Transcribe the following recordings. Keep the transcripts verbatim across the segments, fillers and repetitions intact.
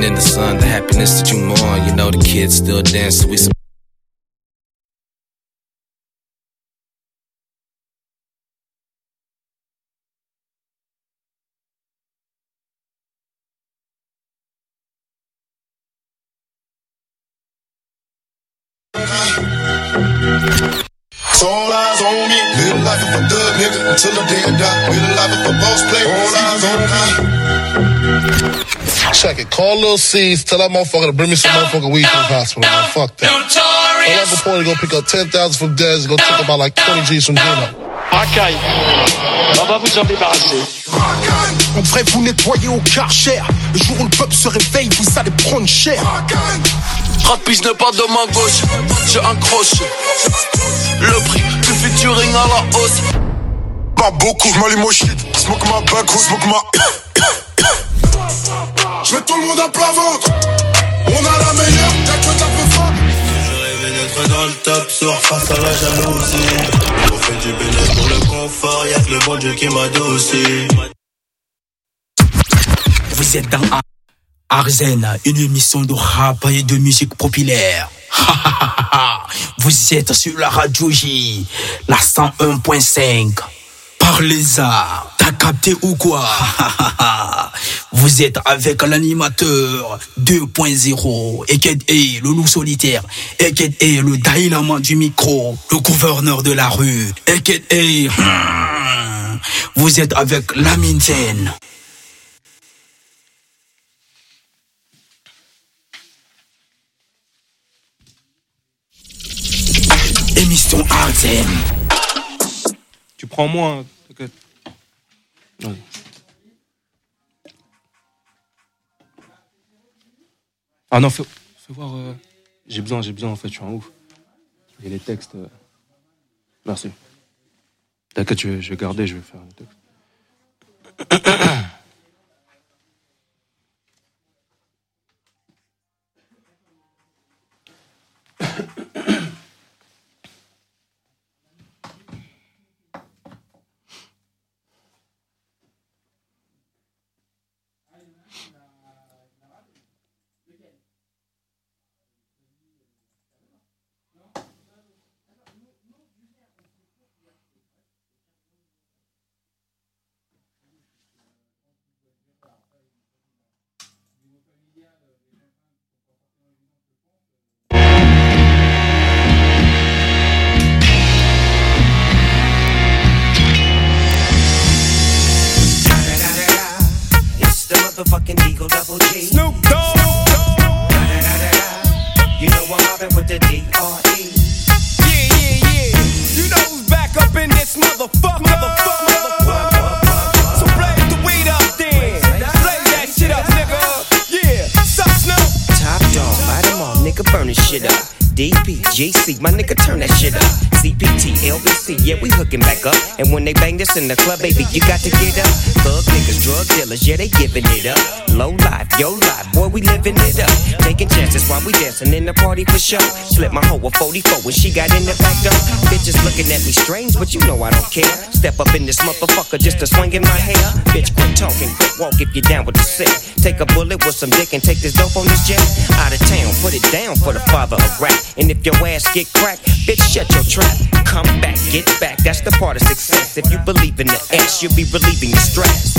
Bathing in the sun, the happiness that you mourn. You know the kids still dance, so we some It's all eyes on me. Live the life of a thug nigga until the day I die. Live the life of a boss player. All eyes on me. Check it. Call Lil C's. Tell that motherfucker to bring me some motherfucking weed to the hospital. Man. Fuck that. Tell that before he go pick up ten thousand from Dez. Go take about like twenty G's from Gino. Racaille. On va vous en débarrasser. On devrait vous nettoyer au Karcher. Le jour où le peuple se réveille, vous allez prendre cher. Rapide n'est pas de ma gauche, j'ai un crochet. Le prix du featuring à la hausse. Pas beaucoup, j'm'allume au shit. Smoke ma back, smoke ma. J'mets tout le monde à plat ventre. On a la meilleure, y'a que t'as peu fort. Je rêvais d'être dans le top sur face à la jalousie. On fait du bénéfice pour le confort, y'a que le bon Dieu qui m'adoucit. Vous êtes dans Arzen, une émission de rap et de musique populaire. Vous êtes sur la radio J, la cent un point cinq. Parlez-en, t'as capté ou quoi? Vous êtes avec l'animateur deux point zéro, Eked E, le loup solitaire, Eked E, le dynamo du micro, le gouverneur de la rue, Eked E. Vous êtes avec Lamintene. Émission Arzen. Tu prends moins, t'inquiète. Ouais. Ah non, fais, fais voir. Euh... J'ai besoin, j'ai besoin en fait, je suis un ouf. Il y a les textes. Euh... Merci. T'inquiète, je vais, je vais garder, je vais faire un texte. Motherfucking Eagle Double G. Snoop Dogg. You know I'm mobbing with the D R E. Yeah, yeah, yeah. You know who's back up in this motherfucker. Motherfucker, motherfucker. So blaze the weed up then. Blaze that shit up, nigga. Yeah. Sup, Snoop? Top dog, light them all, nigga, burning shit up. D P G C, my nigga, turn that shit up. C P T, L B C, yeah, we hooking back up. And when they bang this in the club, baby, you got to get up. Thug niggas, drug dealers, yeah, they giving it up. Low life, yo life, boy, we living it up. Taking chances while we dancing in the party for show. Slip my hoe a forty-four when she got in the back door. Bitches looking at me strange, but you know I don't care. Step up in this motherfucker just to swing in my hair. Bitch, quit talking, quit walk if you're down with the sick. Take a bullet with some dick and take this dope on this jet. Out of town, put it down for the father of rap. And if your ass get cracked, bitch, shut your trap. Come back, get back, that's the part of success. If you believe in the S, you'll be relieving the stress.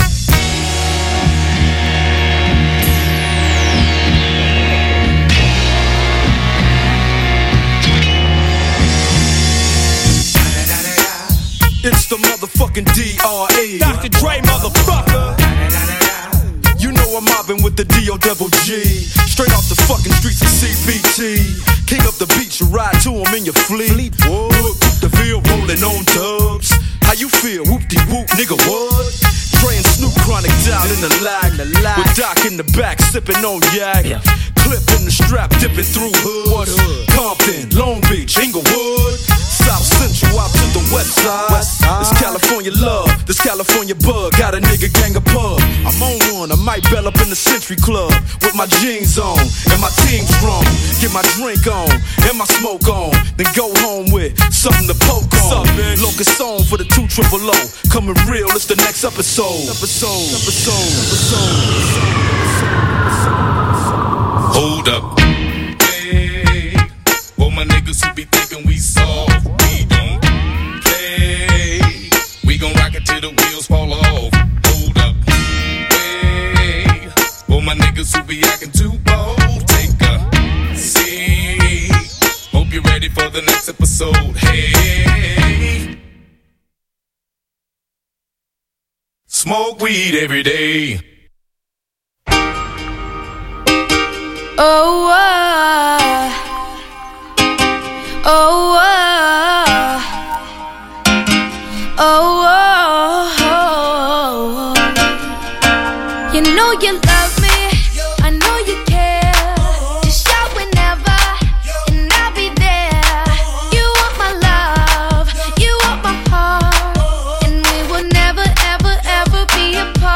It's the motherfucking D R E. Doctor Dre, motherfucker. You know I'm mobbing with the D O double G. Straight off the fucking streets of C B T. King up the beach, you ride to him in your fleet. Whoop, the field rolling on dubs. How you feel? Whoop-de-whoop, nigga, what? Dre and Snoop Chronic down in the lag. With Doc in the back, sipping on yak. Yeah. Clip in the strap, dipping through hoods. Hood? Compton, Long Beach, Inglewood. South Central out to the west side. West side. This California love, this California bug. Got a nigga gang of pub. I'm on one, I might bell up in the Century Club. With my jeans on, and my team strong. Get my drink on, and my smoke on. Then go home with something to poke on. Locust song for the two triple O. Coming real, it's the next episode. Episode, episode, episode, episode, episode, episode. the next episode. Hey, smoke weed every day. Oh, uh, oh, uh, oh, oh, oh. You know you love me, I know you care. Just shout whenever, and I'll be there. You want my love, you want my heart, and we will never, ever, ever be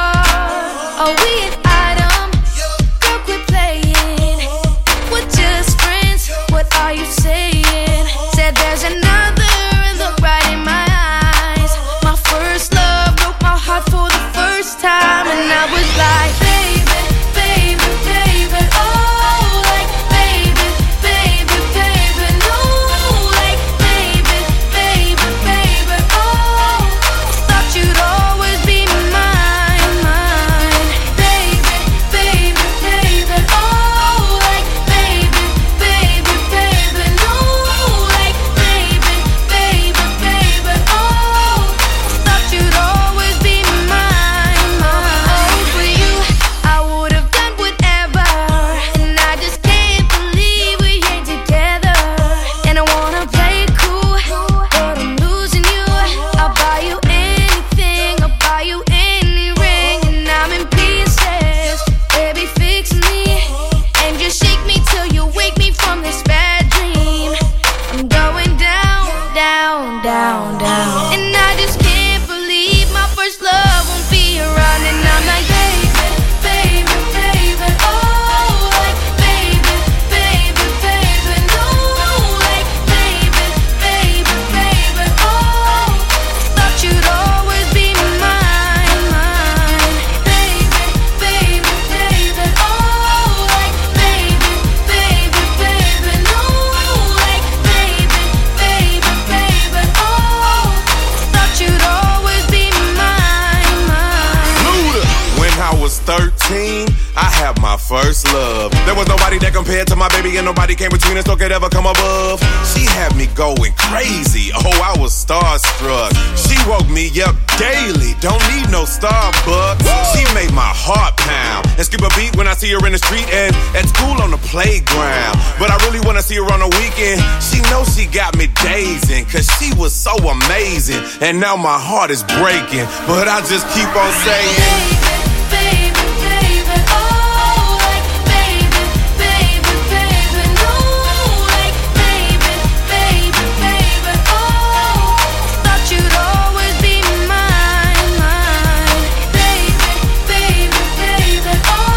apart. Are we an item? Girl, quit playing. We're just friends, what are you saying? Said there's another, look right in my eyes. My first love broke my heart for the first time, and I was like, baby, baby, baby, oh, like, baby, baby, baby, no, like, baby, baby, baby, oh, thought you'd always be mine, mine, baby, baby, baby, oh, like, baby, baby, baby, no, like, baby, baby, baby, oh, thought you'd always be mine, mine. For you, I would have done whatever, and I just can't believe we ain't together. And I wanna play it cool, but I'm losing you. I'll buy you anything, I'll buy you any ring, and I'm in pieces. Baby, fix me, and just shake me till you wake me from this bad dream. I'm going down, down, down, down, and I just can't believe my first love won't be around. And I'm like, baby, baby, baby, oh, like, baby, baby, baby, no, like, baby, baby, baby, oh, thought you'd always be mine, mine, baby, baby, baby, oh, like, baby, baby, baby, no, like, baby, baby, baby, oh, thought you'd always be mine, mine. Luda. When I was thirteen, I had my first love. There was nobody that compared to my baby, and nobody came between us or could ever come above. She had me going crazy. Oh, I was starstruck. She woke me up daily. Don't need no Starbucks. She made my heart pound and skip a beat when I see her in the street and at school on the playground. But I really wanna see her on the weekend. She knows she got me dazing, cause she was so amazing. And now my heart is breaking, but I just keep on saying, Baby, baby, oh, like, baby, baby, baby, no, like, baby, baby, baby, oh, thought you'd always be mine, mine, baby, baby, baby,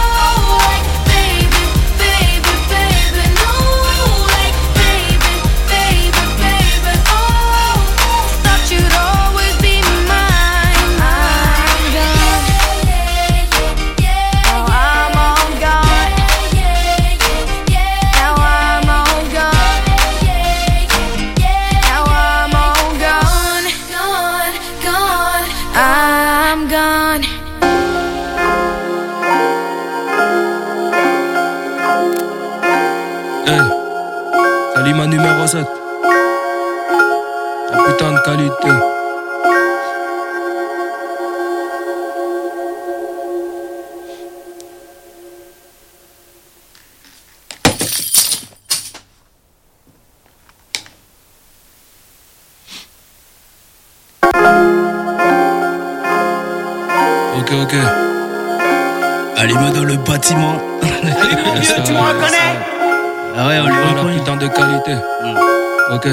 oh, like, baby, baby, baby, no, like, baby, baby, baby, oh, thought you'd always be mine, mine, girl. Salima numéro sept. La putain de qualité. Ok, ok. Alima dans le bâtiment. Tu me reconnais? Ah ouais, on lui la reconnaît. putain de qualité. Mm. Ok.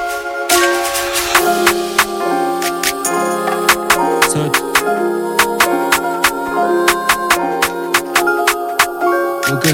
sept. Ok.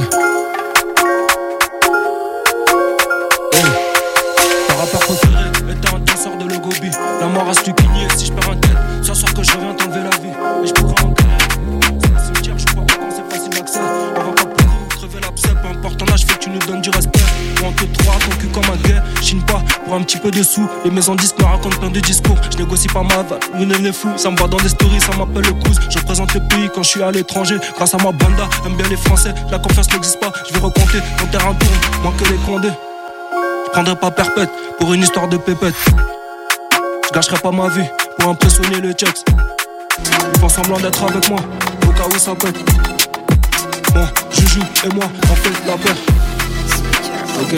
Hey. Ton rappeur préféré était un danseur de Logobi. La mort reste du quinier si je perds un tête. Ce soir que je reviens t'enlever la vie. Et je pourrais en créer. C'est un cimetière, je crois pas qu'on c'est facile d'accès. On va pas pleurer ou crever l'abcès. Peu importe ton âge, fait que tu nous donnes du respect. Ou en te trois, ton cul comme un gay. Chine pas pour un petit peu de sous. Les maisons disques me racontent plein de discours. Je négocie pas ma va, vous les fous. Ça me va dans des stories, ça m'appelle le cousin. Je représente le pays quand je suis à l'étranger. Grâce à ma banda, aime bien les Français. La confiance n'existe pas, je vais recompter. Mon terrain tourne, moins que les condés. Je prendrai pas perpète pour une histoire de pépette. Je gâcherai pas ma vie pour impressionner le checks. Ils font semblant d'être avec moi au cas où ça pète. Bon, Juju et moi on fait la paire. Ok.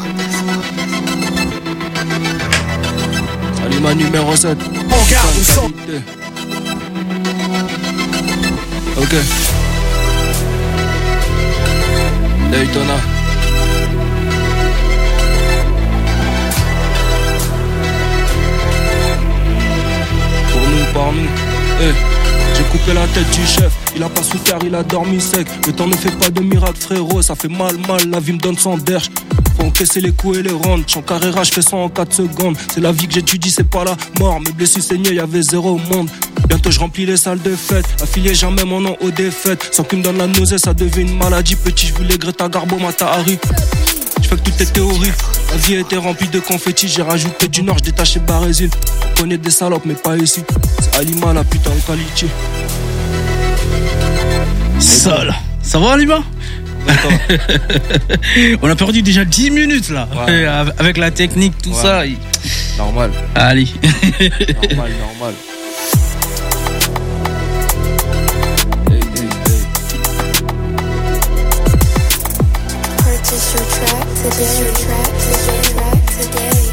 Alima numéro sept. On garde le son. Ok. Daytona. Pour nous, par nous. Hey. J'ai coupé la tête du chef, il a pas souffert, il a dormi sec. Le temps ne fait pas de miracle frérot, ça fait mal mal, la vie me donne son derche. Faut encaisser les coups et les rendre, j'suis en carrera, j'fais ça en quatre secondes. C'est la vie que j'étudie, c'est pas la mort, mes blessures saignaient, y'avait zéro au monde. Bientôt je remplis les salles de fête, affilié jamais mon nom aux défaites. Sans qu'il me donne la nausée, ça devient une maladie. Petit, je voulais Greta Garbo, Matahari. J'fais que toutes est théories, la vie était remplie de confettis. J'ai rajouté du nord, j'détaché Barésil. Je connais des salopes mais pas ici, c'est Alima la putain de qualité. Sol. Ça va Alima? On a perdu déjà dix minutes là, ouais. Avec la technique, tout ouais. ça. Normal. Allez. Normal, normal. Hey, hey, hey. Purchase your track today. Your track today. Track today.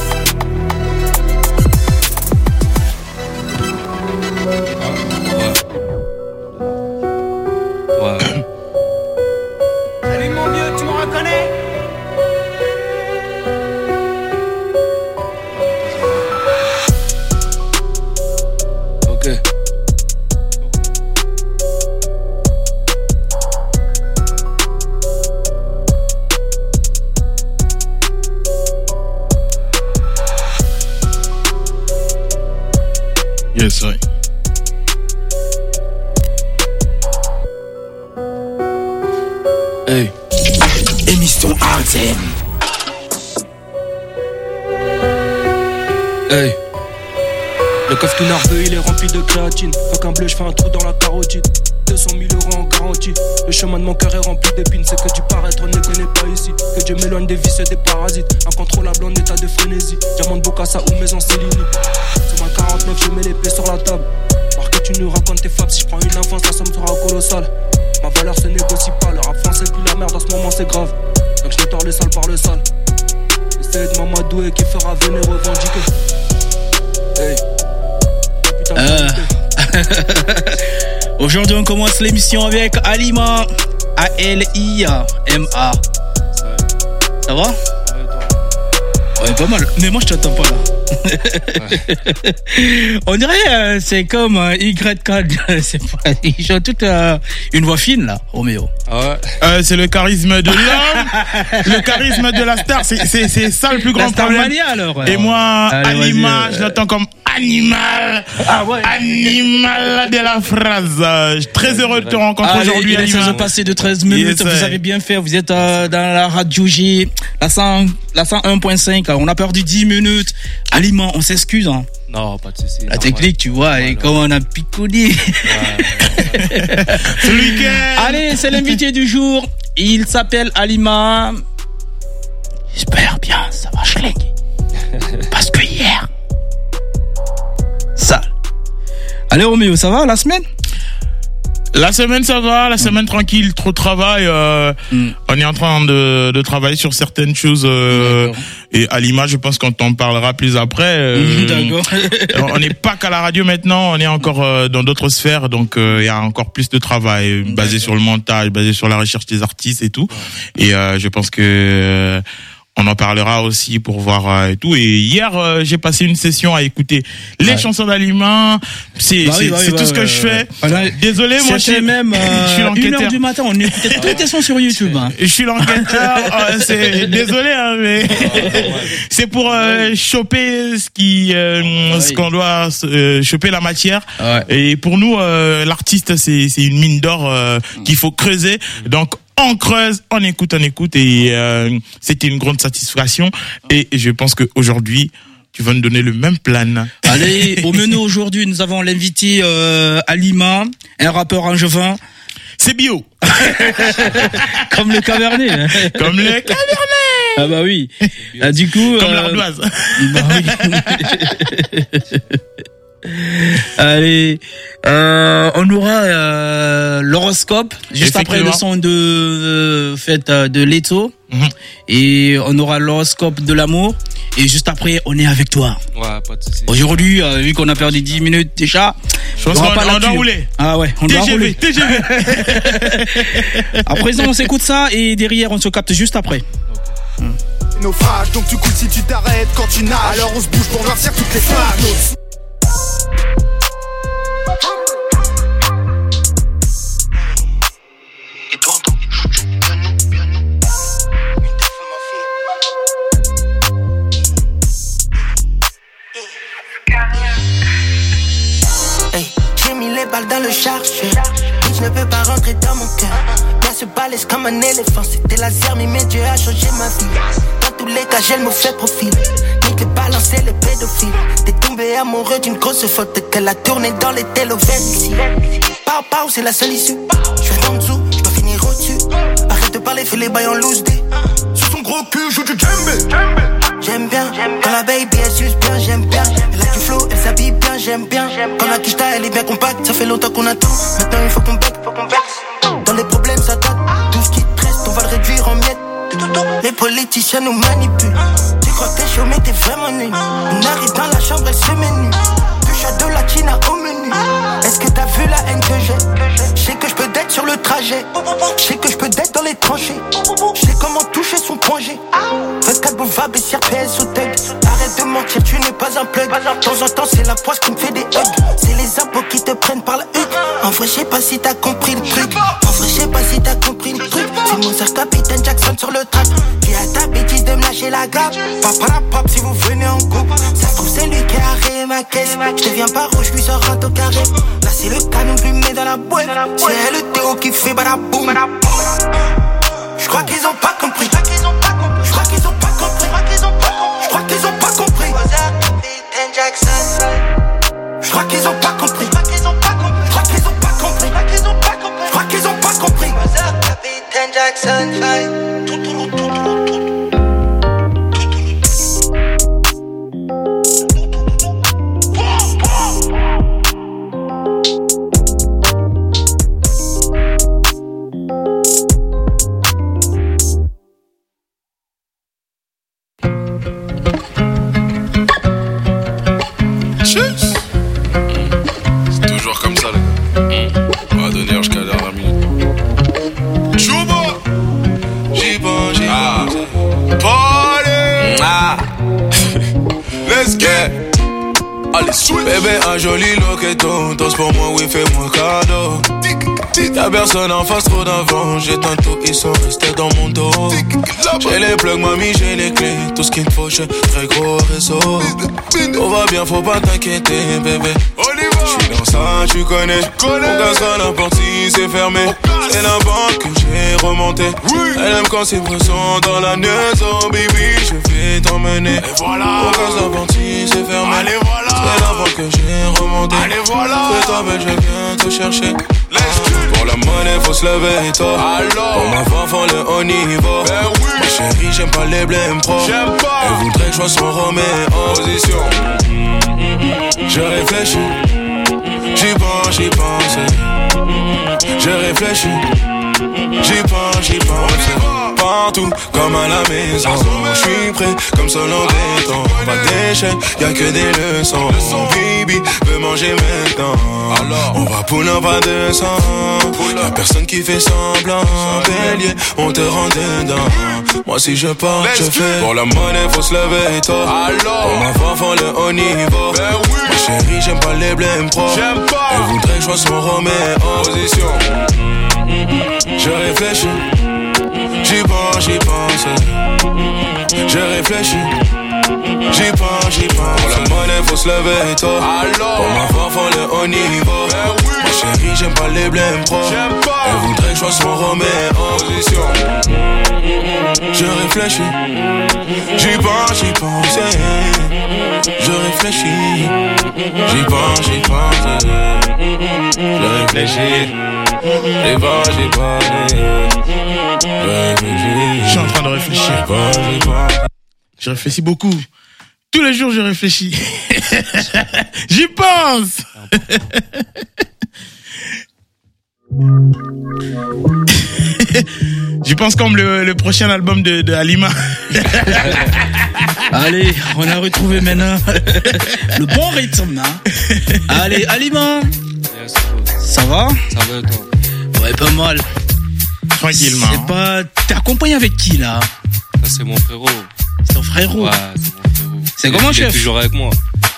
Ouais. Salut mon vieux, tu me reconnais? Ok. Yes, right. Hey. Émission Arden. Hey. Le coffre tout nerveux, il est rempli de créatine. Fuck un bleu, je fais un trou dans la carotide. deux cent mille euros en garantie. Le chemin de mon cœur est rempli d'épines. C'est que du paraître, on ne connaît pas ici. Que Dieu m'éloigne des vices et des parasites. Incontrôlable en état de frénésie. Diamant de Bocassa ou maison Céline. C'est ma quarante-neuf, je mets l'épée sur la table. Voir que tu nous racontes tes fables. Si je prends une avance, la somme sera colossale. Ma valeur se négocie pas. Le rap français plus la merde, en ce moment c'est grave. Donc je nettoie le sale par le sale. Essaye de m'amadouer qui fera venir revendiquer. Hey. Putain de euh. Aujourd'hui on commence l'émission avec Alima. A L I M A. Ça va? Ouais, pas mal. Mais moi je t'attends pas là. Ouais. On dirait euh, c'est comme euh, Y quatre. C'est pas, ils ont toute euh, une voix fine là, Roméo. Ah ouais. Euh, c'est le charisme de l'homme, le charisme de la star. C'est c'est c'est ça le plus grand problème. Mania, alors. Et moi, allez, Alima, je l'attends comme animal, ah ouais. animal de la phrase. Très heureux de te rencontrer allez, aujourd'hui. Il est seize passé de treize minutes. Yes, vous avez bien fait. Vous êtes euh, dans la radio J, la cent, la cent un point cinq. On a perdu dix minutes. Alima, on s'excuse. Hein. Non, pas de soucis. La technique, tu vois, et comment on a picoudé. Ce week-end. Allez, c'est l'invité du jour. Il s'appelle Alima. J'espère bien, ça va schlinguer. Parce que hier. Sale. Allez, Roméo, ça va la semaine? La semaine ça va, la semaine tranquille, trop de travail. Euh, mm. On est en train de, de travailler sur certaines choses. Euh, et Alima, je pense qu'on t'en parlera plus après. Euh, D'accord. On n'est pas qu'à la radio maintenant, on est encore euh, dans d'autres sphères, donc il euh, y a encore plus de travail basé D'accord. sur le montage, basé sur la recherche des artistes et tout. Et euh, je pense que euh, on en parlera aussi pour voir euh, et tout. Et hier, euh, j'ai passé une session à écouter les ouais. chansons d'Alima. C'est bah oui, c'est, bah c'est oui, tout bah ce que ouais, je fais. Voilà. Désolé, moi, je même euh, je suis l'enquêteur. Une heure du matin, on écoutait toutes tes sons sur YouTube. Hein. Je suis l'enquêteur. euh, c'est désolé, hein, mais c'est pour euh, choper ce qui, euh, ouais. ce qu'on doit euh, choper la matière. Ouais. Et pour nous, euh, l'artiste, c'est c'est une mine d'or euh, qu'il faut creuser. Donc on creuse, on écoute, on écoute et euh, c'était une grande satisfaction et je pense qu'aujourd'hui, tu vas nous donner le même plan. Allez, au menu aujourd'hui, nous avons l'invité euh, Alima, un rappeur angevin. C'est bio. Comme le Cabernet. Comme le Cabernet. Ah bah oui. Ah, du coup. Comme euh... l'ardoise. Bah oui. Allez, euh, on aura euh, l'horoscope juste après le son de euh, fête de Leto. Mm-hmm. Et on aura l'horoscope de l'amour. Et juste après, on est avec toi. Ouais, pas de soucis. Aujourd'hui, euh, vu qu'on a perdu dix minutes déjà, je pense qu'on doit, doit rouler. Ah ouais, on T G V, doit rouler. T G V. À présent, on s'écoute ça et derrière, on se capte juste après. Okay. Naufrage, donc tu coules si tu t'arrêtes quand tu nages. Alors on se bouge pour noircir toutes les flaques. Dans le chargeur, je ne peux pas rentrer dans mon cœur. Moi se balèze comme un éléphant. C'était laser, mais mes dieux a changé ma vie. Dans tous les cas, j'ai le mauvais profil. Nique les balances et les pédophiles. T'es tombé amoureux d'une grosse faute qu'elle a tourné dans les télovers ici. Pau pau, c'est la seule issue. Je vais en dessous, je dois finir au-dessus. Arrête de parler, fais les bails en loose day. Sur son gros cul, joue du djembé. J'aime bien, quand la baby elle suce bien, j'aime bien. Elle a du flow, elle s'habille bien, j'aime bien. Quand la quicheta elle est bien compacte, ça fait longtemps qu'on attend. Maintenant il faut qu'on back, faut qu'on back. Dans les problèmes ça date, tout ce qui te reste, on va le réduire en miettes. Les politiciens nous manipulent. Tu crois que t'es chaud mais t'es vraiment nul. On arrive dans la chambre, elle se met nue. Touche à de la china au menu. Est-ce que t'as vu la haine que j'ai? Je sais que je peux d'être sur le trajet. Je sais que je peux d'être dans les tranchées. Je sais comment toucher son point G. vingt-quatre boulevard et C R P S au thug. Arrête de mentir, tu n'es pas un plug. De temps en temps c'est la poisse qui me fait des hugs. C'est les impôts qui te prennent par la hutte. En vrai je sais pas si t'as compris le truc. En vrai je sais pas si t'as compris le truc. C'est Mozart, Capitaine Jackson sur le track. Qui a ta bêtise de me lâcher la grappe. Papa pop si vous venez en couple. Ça se trouve c'est lui qui a rayé ma caisse. Je deviens pas rouge, lui sors un au carré. Là c'est le canon que lui met dans la boîte. C'est le Théo qui fait badaboum. Je crois qu'ils ont pas compris. Je crois qu'ils ont pas compris. Je crois qu'ils ont pas compris. Je crois qu'ils ont pas compris. Je crois qu'ils ont pas compris. Je crois qu'ils ont pas compris. Je crois qu'ils ont pas compris. Je crois qu'ils ont pas compris. Capitaine Jackson. C'est toujours comme ça, les gars. On va donner jusqu'à la dernière minute. Chouba! J'y pense, j'y pense. Party! Ah! Let's get! Allez, switch! Bébé, un joli loqueton. Danse pour moi, oui, fais-moi cadeau. Y'a personne en face, trop d'avant. J'éteins tout, ils sont restés dans mon dos. J'ai les plugs, mamie, j'ai les clés. Tout ce qu'il me faut, j'ai très gros réseau. Tout va bien, faut pas t'inquiéter, bébé. J'suis dans ça, tu connais. Mon gaz à n'importe si c'est fermé. C'est la banque que j'ai remonté. Elle aime quand c'est pressant dans la maison, baby. Je vais t'emmener. Mon gaz à n'importe si c'est fermé. C'est la banque que j'ai remonté. Fais-toi belle, je viens te chercher. Pour la monnaie, faut se lever tôt. Pour ma fanfan, le haut niveau. Ben oui. Ma chérie, j'aime pas les blèmes pro. J'aime pas. Elle voudrait que je sois son Roméo. Position. Je réfléchis. J'y pense, j'y pense. Je réfléchis. J'y pense, j'y pense. Partout, comme à la maison. J'suis prêt, comme seul en béton. Pas d'échec, y'a que des leçons. Bibi veut manger maintenant. On va pour un pas de sang. Y'a personne qui fait semblant. Bélier, on te rend dedans. Moi si je pars, je fais. Pour la monnaie, faut se lever tôt. Pour ma fanfan, le haut niveau. Ma chérie, j'aime pas les blèmes pro. Elle voudrait que je sois son Roméo. Position. Je réfléchis. J'y pense, j'y pense. Je réfléchis. J'y pense, j'y pense. Pour la monnaie, faut se lever tôt. Pour ma fanfan, le haut niveau. Ma chérie, j'aime pas les blèmes pro. Elle voudrait que je sois son Roméo. Position. Je réfléchis. J'y pense, j'y pense. Je réfléchis. J'y pense, j'y pense. Je réfléchis. J'y pense, j'y pense. Je suis en train de réfléchir. sais pas, je sais pas. Je réfléchis beaucoup. Tous les jours, je réfléchis. J'y pense. J'y pense comme le, le prochain album de, de Halima. Allez, on a retrouvé maintenant le bon rythme. Hein. Allez, Halima. Yes, ça va? Ça va, toi? Ouais, pas mal. Tranquillement. C'est pas... T'es accompagné avec qui, là? Ça, c'est mon frérot. C'est ton frérot? Ouais, c'est mon frérot. C'est comment, chef? Il est toujours avec moi.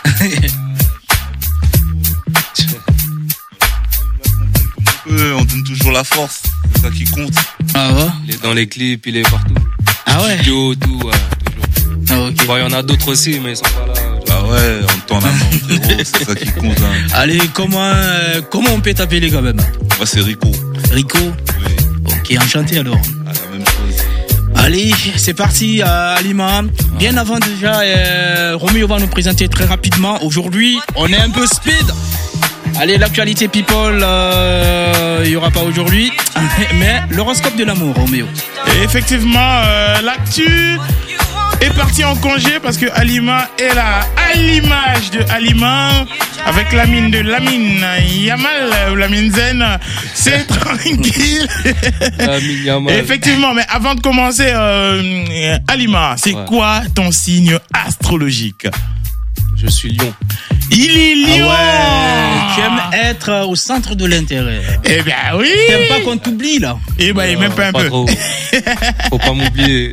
On donne toujours la force, c'est ça qui compte. Ah ouais? Il est dans les clips, il est partout. Ah ouais? Studio, tout, ouais, toujours. Ah ok. Bon, il y en a d'autres aussi, mais ils sont pas là. Ah ouais, on t'en a mon frérot, c'est ça qui compte. Hein. Allez, comment, euh, comment on peut t'appeler quand même? Moi, c'est Rico. Rico? Oui. Ok, enchanté alors. Ah, la même chose. Allez, c'est parti, euh, Halima. Bien avant déjà, euh, Roméo va nous présenter très rapidement. Aujourd'hui, on est un peu speed. Allez, l'actualité people, il euh, n'y aura pas aujourd'hui, mais l'horoscope de l'amour, Roméo. Et effectivement, euh, l'actu est parti en congé parce que Halima est là, à l'image de Halima, avec la mine de Lamine Yamal ou Lamine Zen. C'est tranquille. Lamine Yamal. Effectivement, mais avant de commencer, euh, Halima, c'est ouais. quoi ton signe astrologique? Je suis lion. Il est lion. Ah ouais, tu aimes être au centre de l'intérêt. Eh bien oui. T'aimes pas qu'on t'oublie là. Eh ben, euh, même pas un pas peu. Trop. Faut pas m'oublier.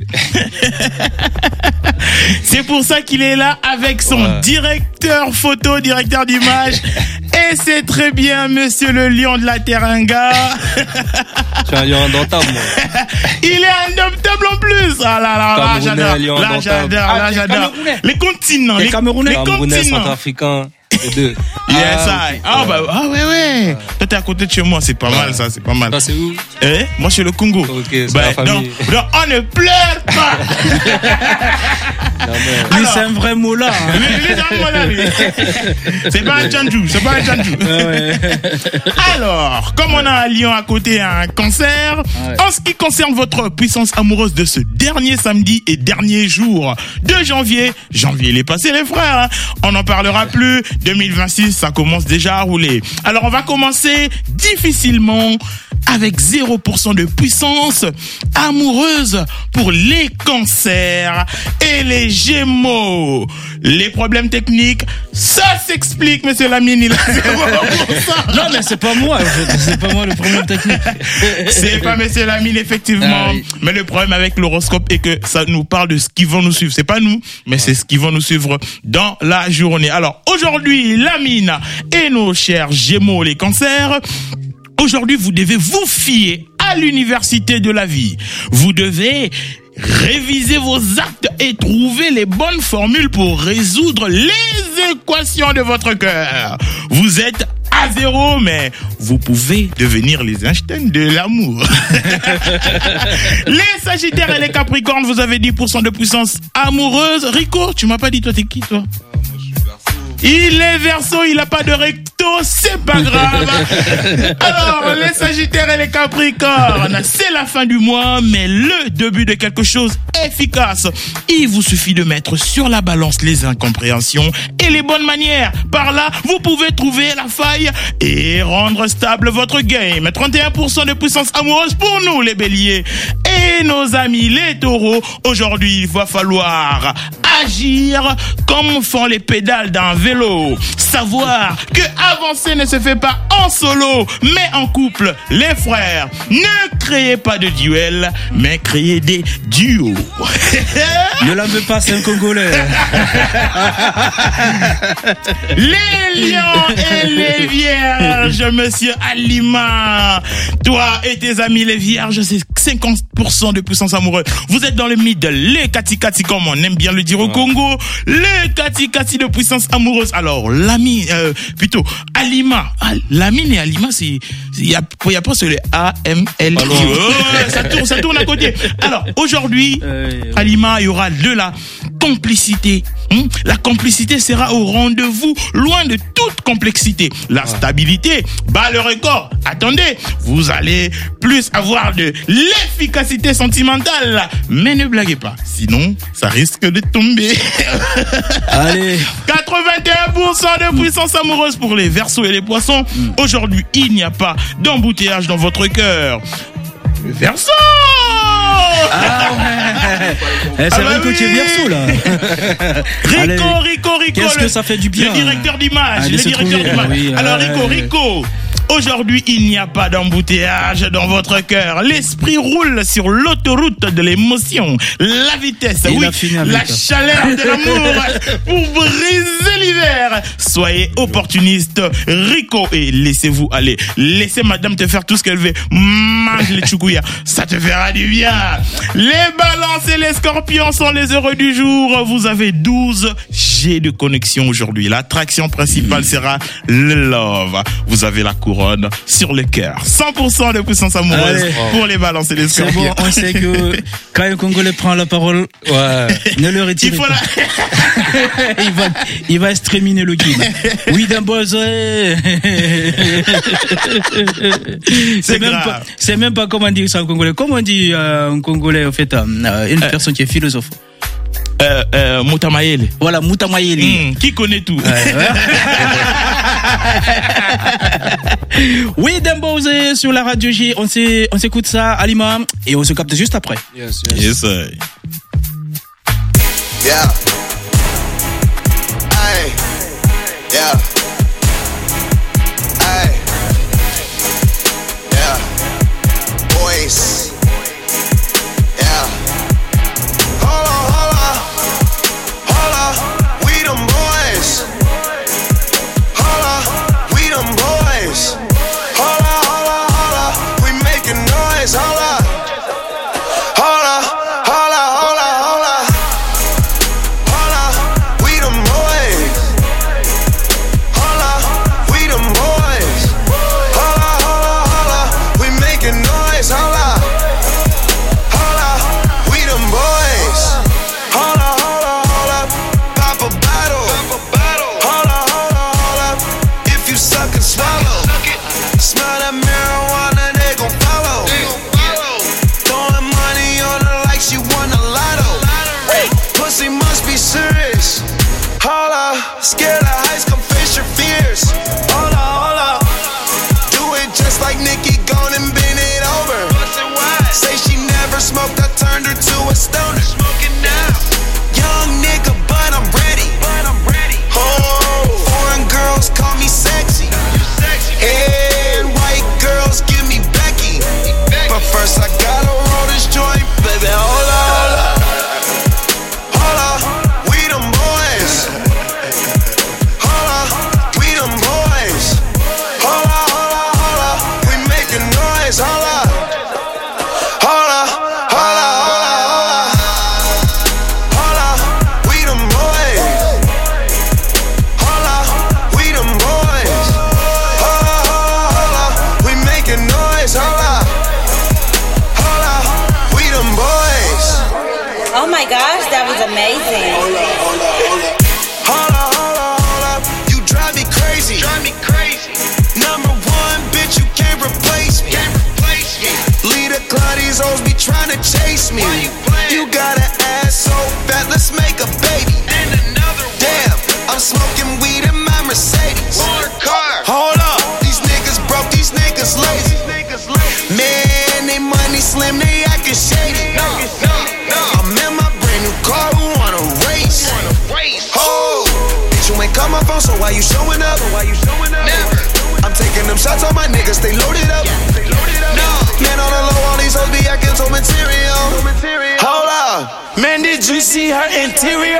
C'est pour ça qu'il est là avec son ouais. directeur photo, directeur d'image. Et c'est très bien, monsieur le lion de la Teranga. Je suis un lion indomptable, moi. Il est indomptable en plus. Ah là là, là j'adore. Là j'adore, là j'adore. Les continents, les Camerounais, les Camerounais, centrafricains. Les deux. Yes, ah, I. Ah, bah, ah, ouais, ouais. Ah. Toi, t'es à côté de chez moi, c'est pas ouais. mal, ça, c'est pas mal. Ça, c'est où? Eh, moi, je suis le Congo. Ok, c'est bah, la famille. Donc, donc, on ne pleure pas. Lui, c'est un vrai mola. Hein. Lui, lui, c'est un mola, lui. C'est pas un tchandjou, c'est pas un tchandjou. Ouais. Alors, comme on a un lion à côté, un cancer, ouais. en ce qui concerne votre puissance amoureuse de ce dernier samedi et dernier jour de janvier, janvier, il est passé, les frères, hein. On n'en parlera plus. deux mille vingt-six, ça commence déjà à rouler. Alors, on va commencer difficilement avec zéro pour cent de puissance amoureuse pour les cancers et les gémeaux. Les problèmes techniques, ça s'explique, monsieur Lamine, il a zéro pour cent. Non, mais c'est pas moi, en fait. C'est pas moi le problème technique. C'est pas monsieur Lamine, effectivement. Ah, oui. Mais le problème avec l'horoscope est que ça nous parle de ce qui vont nous suivre. C'est pas nous, mais c'est ce qui vont nous suivre dans la journée. Alors, aujourd'hui, Lamine et nos chers gémeaux, les cancers, aujourd'hui, vous devez vous fier à l'université de la vie. Vous devez réviser vos actes et trouver les bonnes formules pour résoudre les équations de votre cœur. Vous êtes à zéro, mais vous pouvez devenir les Einstein de l'amour. Les Sagittaires et les Capricornes, vous avez dix pour cent de puissance amoureuse. Rico, tu m'as pas dit toi, t'es qui toi? Il est Verseau, il a pas de recto, c'est pas grave. Alors, les Sagittaires et les Capricornes, c'est la fin du mois, mais le début de quelque chose efficace. Il vous suffit de mettre sur la balance les incompréhensions et les bonnes manières. Par là, vous pouvez trouver la faille et rendre stable votre game. trente et un pour cent de puissance amoureuse pour nous, les Béliers. Et nos amis, les Taureaux, aujourd'hui, il va falloir agir comme font les pédales d'un vélo. Savoir que avancer ne se fait pas en solo, mais en couple. Les frères, ne créez pas de duel, mais créez des duos. Ne la veux pas, c'est un Congolais. Les lions et les vierges, monsieur Halima. Toi et tes amis les vierges, c'est cinquante pour cent de puissance amoureuse. Vous êtes dans le middle, les kati kati comme on aime bien le dire au Congo, les kati kati de puissance amoureuse. Alors, l'ami, euh, plutôt, Halima, Lamine et Halima, c'est, il y a, y a pas ce A, M, L, I, oh, ça tourne, ça tourne à côté. Alors, aujourd'hui, euh, Halima, il y aura de la complicité. Hum? La complicité sera au rendez-vous, loin de toute complexité. La stabilité bat le record. Attendez, vous allez plus avoir de l'efficacité sentimentale. Mais ne blaguez pas, sinon ça risque de tomber. Allez. quatre-vingt-un pour cent de puissance amoureuse pour les Verseaux et les Poissons. Mm. Aujourd'hui, il n'y a pas d'embouteillage dans votre cœur. Le Verseau. Ah ouais. Eh, c'est ah bah Rico oui. qui est Verseau là. Rico, Allez. Rico, Rico. Qu'est-ce que ça fait du bien. Le directeur d'image. Allez, le directeur trouver, d'image. Oui, Alors ouais. Rico, Rico. Aujourd'hui, il n'y a pas d'embouteillage dans votre cœur. L'esprit roule sur l'autoroute de l'émotion. La vitesse, il oui, la chaleur de l'amour pour briser l'hiver. Soyez opportuniste, Rico, et laissez-vous aller. Laissez madame te faire tout ce qu'elle veut. Mange les choukouya, ça te fera du bien. Les balances et les scorpions sont les heureux du jour. Vous avez douze jets de connexion aujourd'hui. L'attraction principale sera le love. Vous avez la couronne sur le cœur. cent pour cent de puissance amoureuse. Allez. Pour les balancer les scorpions. C'est bon, on sait que quand un Congolais prend la parole, ouais. ne le retirez pas. La... il va, il va exterminer le game. Oui, d'un boss. C'est, c'est même pas, c'est même pas comment dire ça en Congolais. Comment on dit euh, en Congolais, en fait, euh, une euh. personne qui est philosophe. Euh, euh, Moutamayele. Voilà, Moutamayele. Mmh, qui connaît tout. Ouais, ouais. Oui, Dembose sur la radio G. On, on s'écoute ça, Alima, et on se capte juste après. Yes, yes. Yes, sir. Yeah. Hey. Yeah. Hey. Yeah. Boys. Yeah. Hold on, hold on. Hold on. We them boys. Hold on. We them boys. Hold on, hold on, hold on. We making noise. Hold on. Hold on. Hold on, hold on, hold on. Hold on. We them boys. Hold on. We them boys. Hold on, hold on, hold on. We making noise. Hold on. Hold on. We them boys. Hold on, hold on, hold up. Pop a bottle. Hold on, hold on, hold up. If you suck and swallow. Smell that marijuana, they gon' follow. Throwing money on her like she won a lotto. Pussy must be serious. Hold up. Scared of heights, come face your fears. Hold up, hold up. Do it just like Nicki, gone and bend it over. Say she never smoked, I turned her to a stoner. Young nigga, but I'm ready. Oh, foreign girls call me sexy. And white girls give me Becky. But first I gotta roll this joint, baby. Hold up, hold up. Hold up, we them boys. Hold up, we them boys. Hold up, hold up, hold up. We making noise. Hold up. Hold up, hold up, hold up, hold up. Hold up, we them boys. Hold up, we them boys. Hold up, hold up, we making noise. Hold up. Hold up, we them boys. Oh my gosh, that was amazing. Hold up, hold up, hold up. Hold up, hold up, hold up. You drive me crazy. Drive me crazy. Number one, bitch, you can't replace me. Can't replace me. Leader Clyde, these hoes be trying to chase me. Why you playing? You got an ass so fat, let's make a baby. And another one. Damn, I'm smoking weed in my Mercedes. More car. Hold up, these niggas broke, these niggas lazy. Man, they money slim, they acting shady. No, no, no. I'm in my brand new car, who wanna race? Oh, bitch, you ain't call my phone, so why you showing up? Why you showing up? Never. I'm taking them shots on my niggas, they loaded up. They loaded up. No, man on the low, all these hoes be acting so material. Hold up, man, did you see her interior?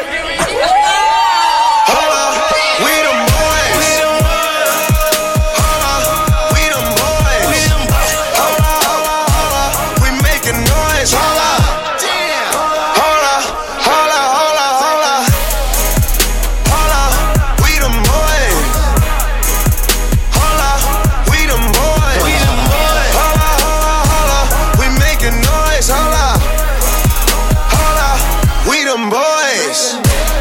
Hold up, we them boys. Hold up, we them boys. Hold up, hold up, hold up, we making noise. Hold up. Hold up, hold up, hold up, hold up. Hold up, we them boys. Hold up, we them boys. Hold up, hold up, hold up, we making noise. Hold up. Hold up, we them boys.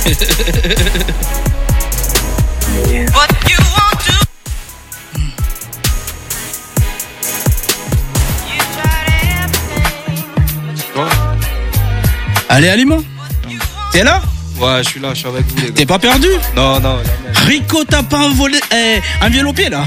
Allez, Alima, t'es là? Ouais, je suis là, je suis avec vous, les gars. T'es pas perdu? Non, non. Rico, t'as pas envolé, eh, enveloppé, là?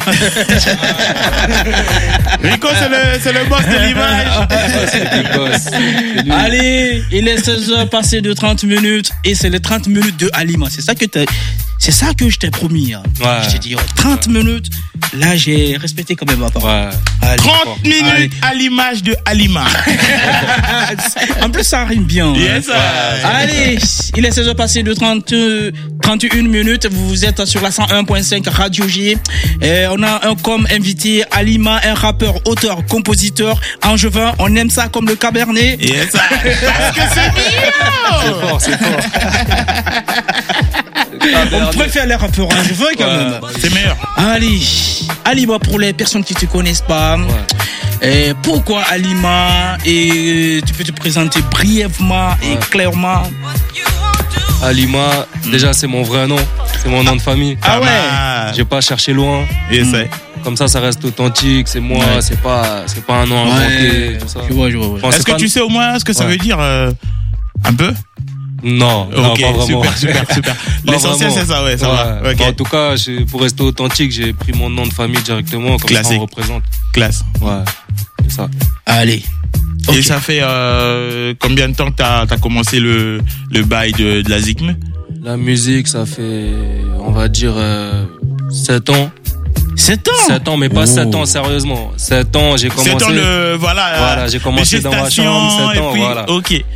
Rico, c'est le, c'est le boss de l'image. C'est le boss. Allez, il est seize heures passées de trente minutes et c'est les trente minutes de Alima. C'est ça que t'as, c'est ça que je t'ai promis. Hein. Ouais. Je t'ai dit, oh, trente minutes. Là, j'ai respecté quand même ma parole. Ouais. Allez, trente minutes allez. À l'image de Alima. En plus, ça rime bien. Yes, hein. Allez, il est seize heures passées de trente, trente et une minutes. Vous êtes sur la cent un point cinq Radio J. Et on a un comme invité Alima, un rappeur, auteur, compositeur, angevin. On aime ça comme le Cabernet. Yes, parce que c'est mignon. C'est fort, c'est fort. On préfère les rappeurs angevins quand ouais, même. Bah, c'est meilleur. Allez, Alima, pour les personnes qui te connaissent pas, ouais. Et pourquoi Alima? Et tu peux te présenter brièvement ouais. et clairement. Alima, déjà c'est mon vrai nom, c'est mon nom de famille. Ah ouais. J'ai pas cherché loin. Et mmh. c'est. Comme ça, ça reste authentique. C'est moi, ouais. c'est pas, c'est pas un nom inventé. Ouais. Tout ça. Je vois, je vois, ouais. Enfin, est-ce que pas... tu sais au moins ce que ça ouais. veut dire euh, un peu? Non, non, okay, pas vraiment. Super, super, super. L'essentiel, c'est ça, ouais, ça ouais. va. Okay. Bon, en tout cas, pour rester authentique, j'ai pris mon nom de famille directement, comme Classique. Ça on représente. Classe. Ouais, c'est ça. Allez. Okay. Et ça fait euh, combien de temps que t'as as commencé le, le bail de, de la Z I C M? La musique, ça fait, on va dire, euh, sept ans. sept ans? sept ans, mais pas oh. sept ans, sérieusement. sept ans, j'ai commencé. sept ans, le, voilà. Voilà, j'ai commencé dans ma chambre, sept ans, puis, voilà. Ok. Et,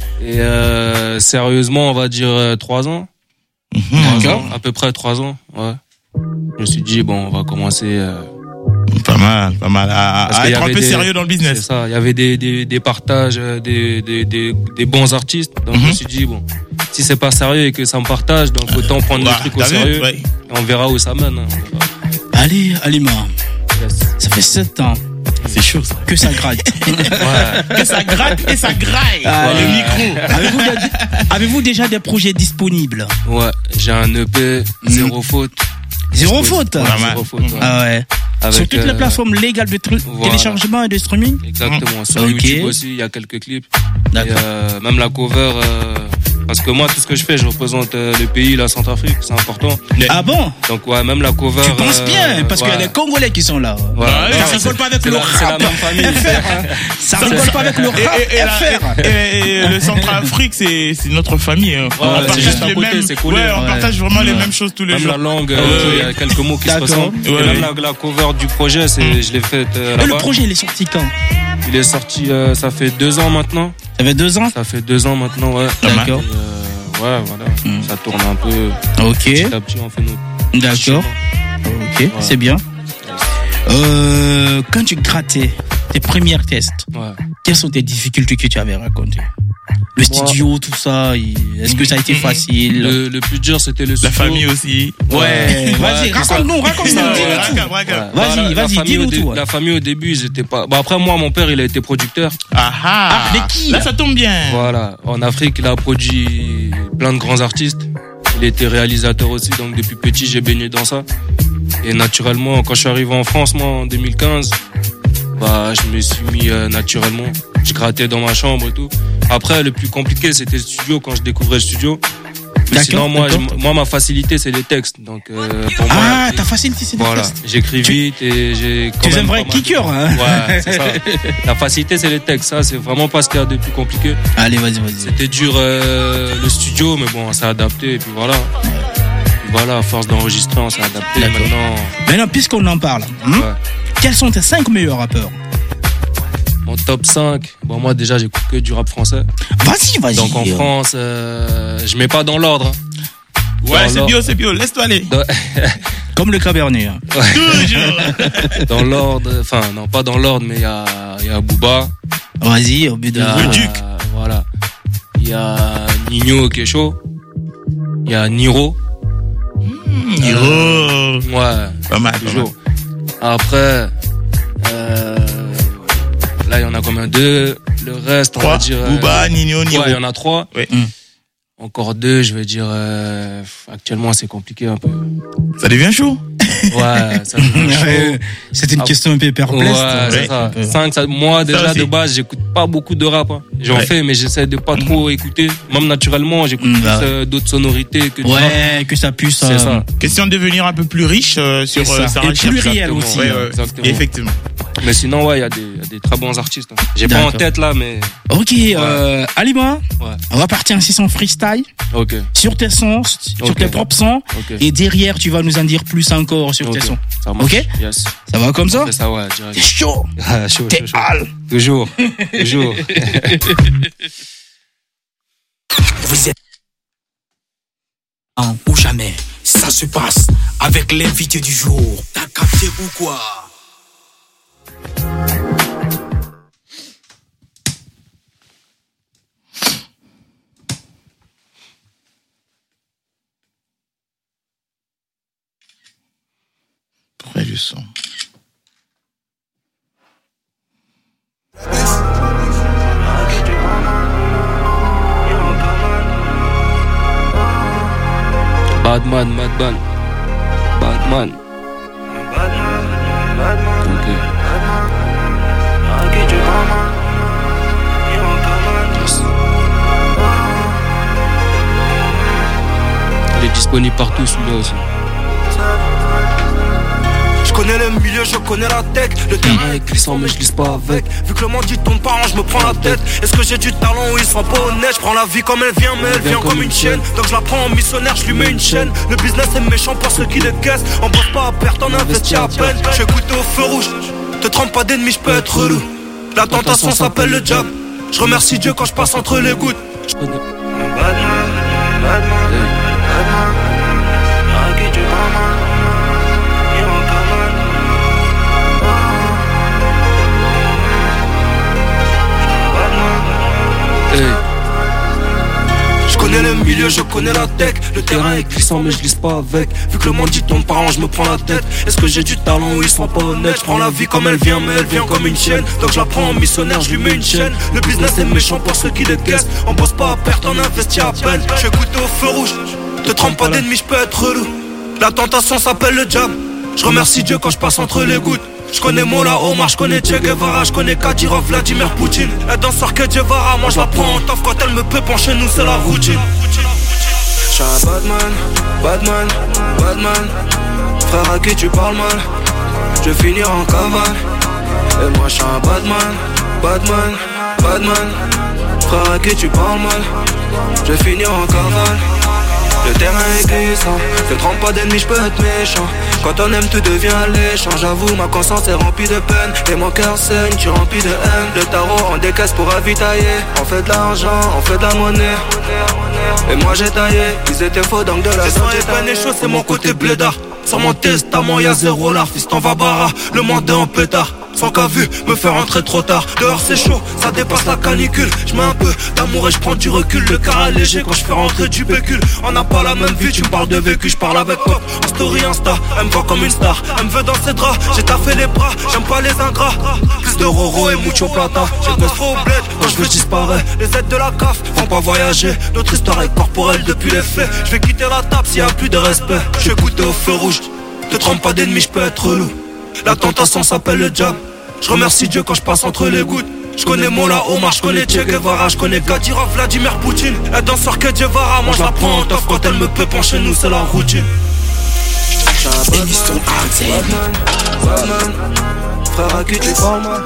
euh, sérieusement, on va dire euh, trois ans. Mm-hmm. trois ans, à peu près trois ans, ouais. Je me suis dit, bon, on va commencer, euh, Pas mal, pas mal. À, à être un peu des, sérieux dans le business. C'est ça. Il y avait des, des, des partages, des, des, des, des bons artistes. Donc, mm-hmm. je me suis dit, bon, si c'est pas sérieux et que ça me partage, donc autant prendre bah, le truc au sérieux. Ouais. Et on verra où ça mène. Hein. Allez, Alima. Yes. Ça fait sept ans. C'est chaud, ça. Que ça gratte. Ouais. Que ça gratte et ça graille. Ah, ouais. Le micro. Avez-vous, avez-vous déjà des projets disponibles? Ouais, j'ai un E P, mmh. Zéro Faute. Zéro Faute? Ouais, Zéro Faute, ouais. Ah ouais. Avec, sur toutes euh, les plateformes légales de tr- voilà. téléchargement et de streaming? Exactement. Sur okay. YouTube aussi, il y a quelques clips. D'accord. Et, euh, même la cover, euh, parce que moi, tout ce que je fais, je représente euh, le pays, la Centrafrique, c'est important. Ah bon? Donc ouais, même la cover. Tu penses bien, euh, parce ouais. qu'il y a les Congolais qui sont là. Ouais. Ouais, ça ne colle pas avec le rap. C'est la même famille. Ça ne colle pas avec le rap. Et, et, et, et, et le Centrafrique, c'est, c'est notre famille. Hein. Ouais, on partage juste les côté, mêmes. C'est cool, ouais, on ouais. partage vraiment ouais. les mêmes choses tous les même jours. Même la langue, il euh, y a quelques mots qui D'accord. se ressemblent. Ouais. Et même la, la cover du projet, c'est, mm. je l'ai faite euh, là-bas. Et le projet, il est sorti quand? Il est sorti, euh, ça fait deux ans maintenant. Ça fait deux ans? Ça fait deux ans maintenant, ouais. D'accord. Et, euh, ouais, voilà. Mm. Ça tourne un peu. Ok. Petit à petit, on fait nos. D'accord. Ok, ouais. C'est bien. Euh, quand tu grattais tes premiers tests, ouais. quelles sont tes difficultés que tu avais racontées? Le studio, ouais. tout ça, est-ce que ça a été facile? Le, le plus dur, c'était le studio. La famille aussi. Ouais. ouais. Vas-y, raconte-nous, raconte-nous. Vas-y, vas-y, dis-nous tout. La famille au début, ils étaient pas. Bon, après, moi, mon père, il a été producteur. Ah ah. Mais qui? Là, ça tombe bien. Voilà. En Afrique, il a produit plein de grands artistes. Il était réalisateur aussi, donc depuis petit, j'ai baigné dans ça. Et naturellement, quand je suis arrivé en France, moi, en deux mille quinze, bah, je me suis mis euh, naturellement. Je grattais dans ma chambre et tout. Après, le plus compliqué, c'était le studio, quand je découvrais le studio. Mais sinon, moi, je, moi, ma facilité, c'est les textes. Donc, euh, pour ah, moi, ta facilité, c'est les voilà, textes. J'écris tu, vite et j'ai quand tu même. Tu es un vrai kicker, hein. Ouais, c'est ça. La facilité, c'est les textes. Ça, c'est vraiment pas ce qu'il y a de plus compliqué. Allez, vas-y, vas-y. C'était dur, euh, le studio, mais bon, on s'est adapté, et puis voilà. Et voilà, à force d'enregistrer, on s'est adapté. D'accord. Maintenant. Maintenant, puisqu'on en parle, hein, ouais. quels sont tes cinq meilleurs rappeurs? Mon top cinq, bon, moi, déjà, j'écoute que du rap français. Vas-y, vas-y. Donc, en France, euh, je mets pas dans l'ordre. Ouais, dans c'est l'ordre. bio, c'est bio, laisse-toi aller. Dans... Comme le Cabernet. Hein. Ouais. Toujours. Dans l'ordre, enfin, non, pas dans l'ordre, mais il y a, il y a Booba. Vas-y, au but de le Duc. Voilà. Il y a Nino qui est chaud. Il y a Niro. Mmh, Niro. Euh, ouais. Pas mal, toujours. Après, euh, là, il y en a combien? Deux. Le reste, trois. On va dire. Booba, Nino, Niro. Ouais, il y en a trois. Oui. Mmh. Encore deux, je veux dire, euh, actuellement c'est compliqué un peu. Ça devient chaud. Ouais, ça devient chaud. C'est une ah, question un peu perplexe. Ouais, c'est ça. Cinq, ça. Moi déjà de base, j'écoute pas beaucoup de rap. Hein. J'en ouais. fais, mais j'essaie de pas trop mmh. écouter. Même naturellement, j'écoute mmh, bah. plus euh, d'autres sonorités que. Ouais, rap. Que ça puisse. C'est euh... ça. Question de devenir un peu plus riche euh, sur euh, sa recherche. Et plus réel aussi. Ouais, ouais, effectivement. Mais sinon, ouais, il y a des, y a des très bons artistes. Hein. J'ai D'accord. pas en tête là, mais. Ok, ouais. euh, Alima, ouais. on va partir ainsi son freestyle. Ok. Sur tes sons, sur okay. tes propres sons. Okay. Et derrière, tu vas nous en dire plus encore sur okay. tes sons. Ça marche. Ok. Yes. Ça va comme ça. C'est ça, ouais. Direct. T'es chaud. Ah, chaud. T'es chaud, hal. Toujours. Toujours. Vous êtes ou jamais. Ça se passe avec l'invité du jour. T'as capté ou quoi? Près du son. Badman, Badman, Badman. Ok. Elle est disponible partout, celui-là aussi. Je connais le milieu, je connais la tech. Le terrain est glissant mais je glisse pas avec. Vu que le monde dit tourne pas, je me prends la tête. Est-ce que j'ai du talent ou ils sont pas honnêtes? Je prends la vie comme elle vient mais elle vient comme une chienne. Donc je la prends en missionnaire, je lui mets une chaîne. Le business est méchant pour ceux qui le caissent. On bosse pas à perte, on investit à peine. J'ai goûté au feu rouge. Te trompe pas d'ennemis, je peux être relou. La tentation s'appelle le job. Je remercie Dieu quand je passe entre les gouttes. Je connais Badman, Badman. Hey. Je connais le milieu, je connais la tech. Le terrain est glissant mais je glisse pas avec. Vu que le monde dit tourne pas rond, je me prends la tête. Est-ce que j'ai du talent ou ils sont pas honnêtes? Je prends la vie comme elle vient mais elle vient comme une chienne. Donc je la prends en missionnaire, je lui mets une chaîne. Le business est méchant pour ceux qui le caissent. On bosse pas à perte, on investit à peine. Je suis goûté au feu rouge. Te trompe pas d'ennemis, je peux être relou. La tentation s'appelle le job. Je remercie Dieu quand je passe entre les gouttes. Je connais Mola Omar, je connais Che Guevara, je connais Kadyrov, Vladimir Poutine. Elle danse sur que Guevara, moi je la prends en taf quand elle me peut pencher, nous c'est la routine. J'suis un badman, badman, badman. Frère à qui tu parles mal, je vais finir en cavale. Et moi j'suis un badman, badman, badman. Frère à qui tu parles mal, je vais finir en cavale. Le terrain est glissant, te trompe pas d'ennemis, j'peux être méchant. Quand on aime tout devient alléchant. J'avoue ma conscience est remplie de peine. Et mon cœur saigne, tu remplis de haine. Le tarot on décaisse pour ravitailler. On fait de l'argent, on fait de la monnaie. Et moi j'ai taillé, ils étaient faux donc de la zone. J'ai peine et chaud, c'est mon côté blédard. Sur mon testament y'a zéro lard. Fiston va barra, le monde est en pétard. Sans qu'à vue, me faire rentrer trop tard. Dehors c'est chaud, ça dépasse la canicule. J'mets un peu d'amour et j'prends du recul. Le car allégé quand j'fais rentrer du pécule. On n'a pas la même vie, tu me parles de vécu. J'parle avec pop, en story Insta. Elle me voit comme une star, elle me veut dans ses draps. J'ai taffé les bras, j'aime pas les ingrats. Plus de roro et mucho plata. J'ai le gosse trop au bled, quand j'veux j'disparais. Les aides de la C A F font pas voyager. Notre histoire est corporelle depuis les faits. J'vais quitter la table s'il y a plus de respect. J'vais goûter au feu rouge. Te trompe pas d'ennemis, j'peux être relou. La tentation s'appelle le job. Je remercie Dieu quand je passe entre les gouttes. Je connais Mola Omar, je connais Che Guevara, je connais Kadyrov, Vladimir Poutine. Elle danse sur que Guevara, moi je la prends en taf quand elle me peut pencher, nous c'est la routine. Émission Badman, Badman, frère à qui tu parles mal.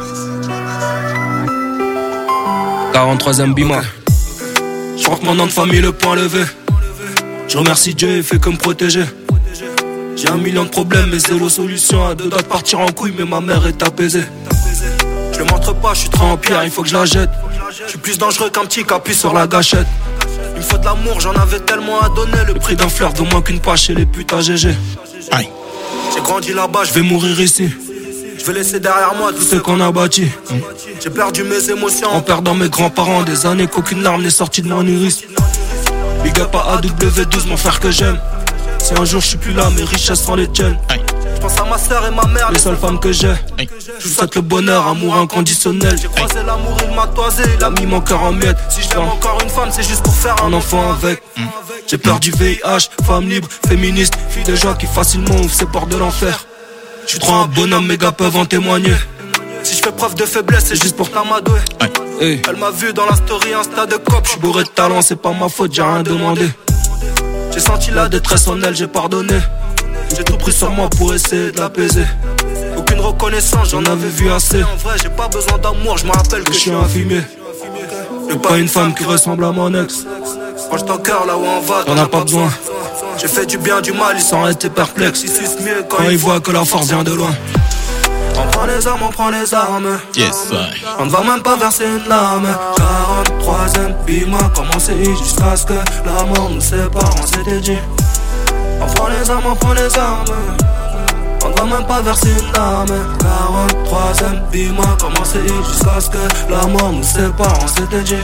quarante-troisième Bima. Je crois que mon nom de famille le point levé. Je remercie Dieu, il fait que me protéger. J'ai un million de problèmes mais zéro solution. À deux doigts de partir en couille mais ma mère est apaisée. Je le montre pas, je suis trop en pierre, il faut que je la jette. Je suis plus dangereux qu'un petit qui appuie sur la gâchette. Il me faut de l'amour, j'en avais tellement à donner. Le prix d'un fleur vaut moins qu'une page chez les putes à G G. Aïe. J'ai grandi là-bas, je vais mourir ici. Je vais laisser derrière moi tout ce qu'on a bâti. J'ai perdu mes émotions en perdant mes grands-parents. Des années qu'aucune larme n'est sortie de mon iris. Big up à A W douze, mon frère que j'aime. Si un jour je suis plus là, mes richesses sont les tiennes. pense à ma soeur et ma mère, les seules femmes que j'ai. Je vous souhaite le bonheur, amour inconditionnel. J'ai croisé l'amour, il m'a toisé, il a mis mon cœur en miettes. Si je t'aime encore une femme, c'est juste pour faire un enfant avec. J'ai peur du V I H, femme libre, féministe, fille de joie qui facilement ouvre ses portes de l'enfer. Je suis trop un bonhomme, mes gars peuvent en témoigner. Si je fais preuve de faiblesse, c'est juste pour t'amadouer. Hey. Elle m'a vu dans la story Insta de cop. J'suis bourré de talent, c'est pas ma faute, j'ai rien demandé. J'ai senti la détresse en elle, j'ai pardonné. J'ai tout pris sur moi pour essayer de l'apaiser. Aucune reconnaissance, j'en avais vu assez. En vrai, j'ai pas besoin d'amour, je me rappelle que je suis un fumier. Y'a pas une femme qui ressemble à mon ex. Range ton cœur là où on va, t'en as pas besoin. J'ai fait du bien, du mal, ils sont restés perplexes. Ils sucent mieux quand ils voient que la force vient de loin. On prend les armes, on prend les armes. Yes, ouais. On ne va même pas verser une larme. quarante-troisième bima, commencé jusqu'à ce que la mort nous sépare, on s'était dit. On prend les armes, on prend les armes. On ne va même pas verser une larme. quarante-troisième bima, commencé jusqu'à ce que la mort nous sépare, on s'était dit.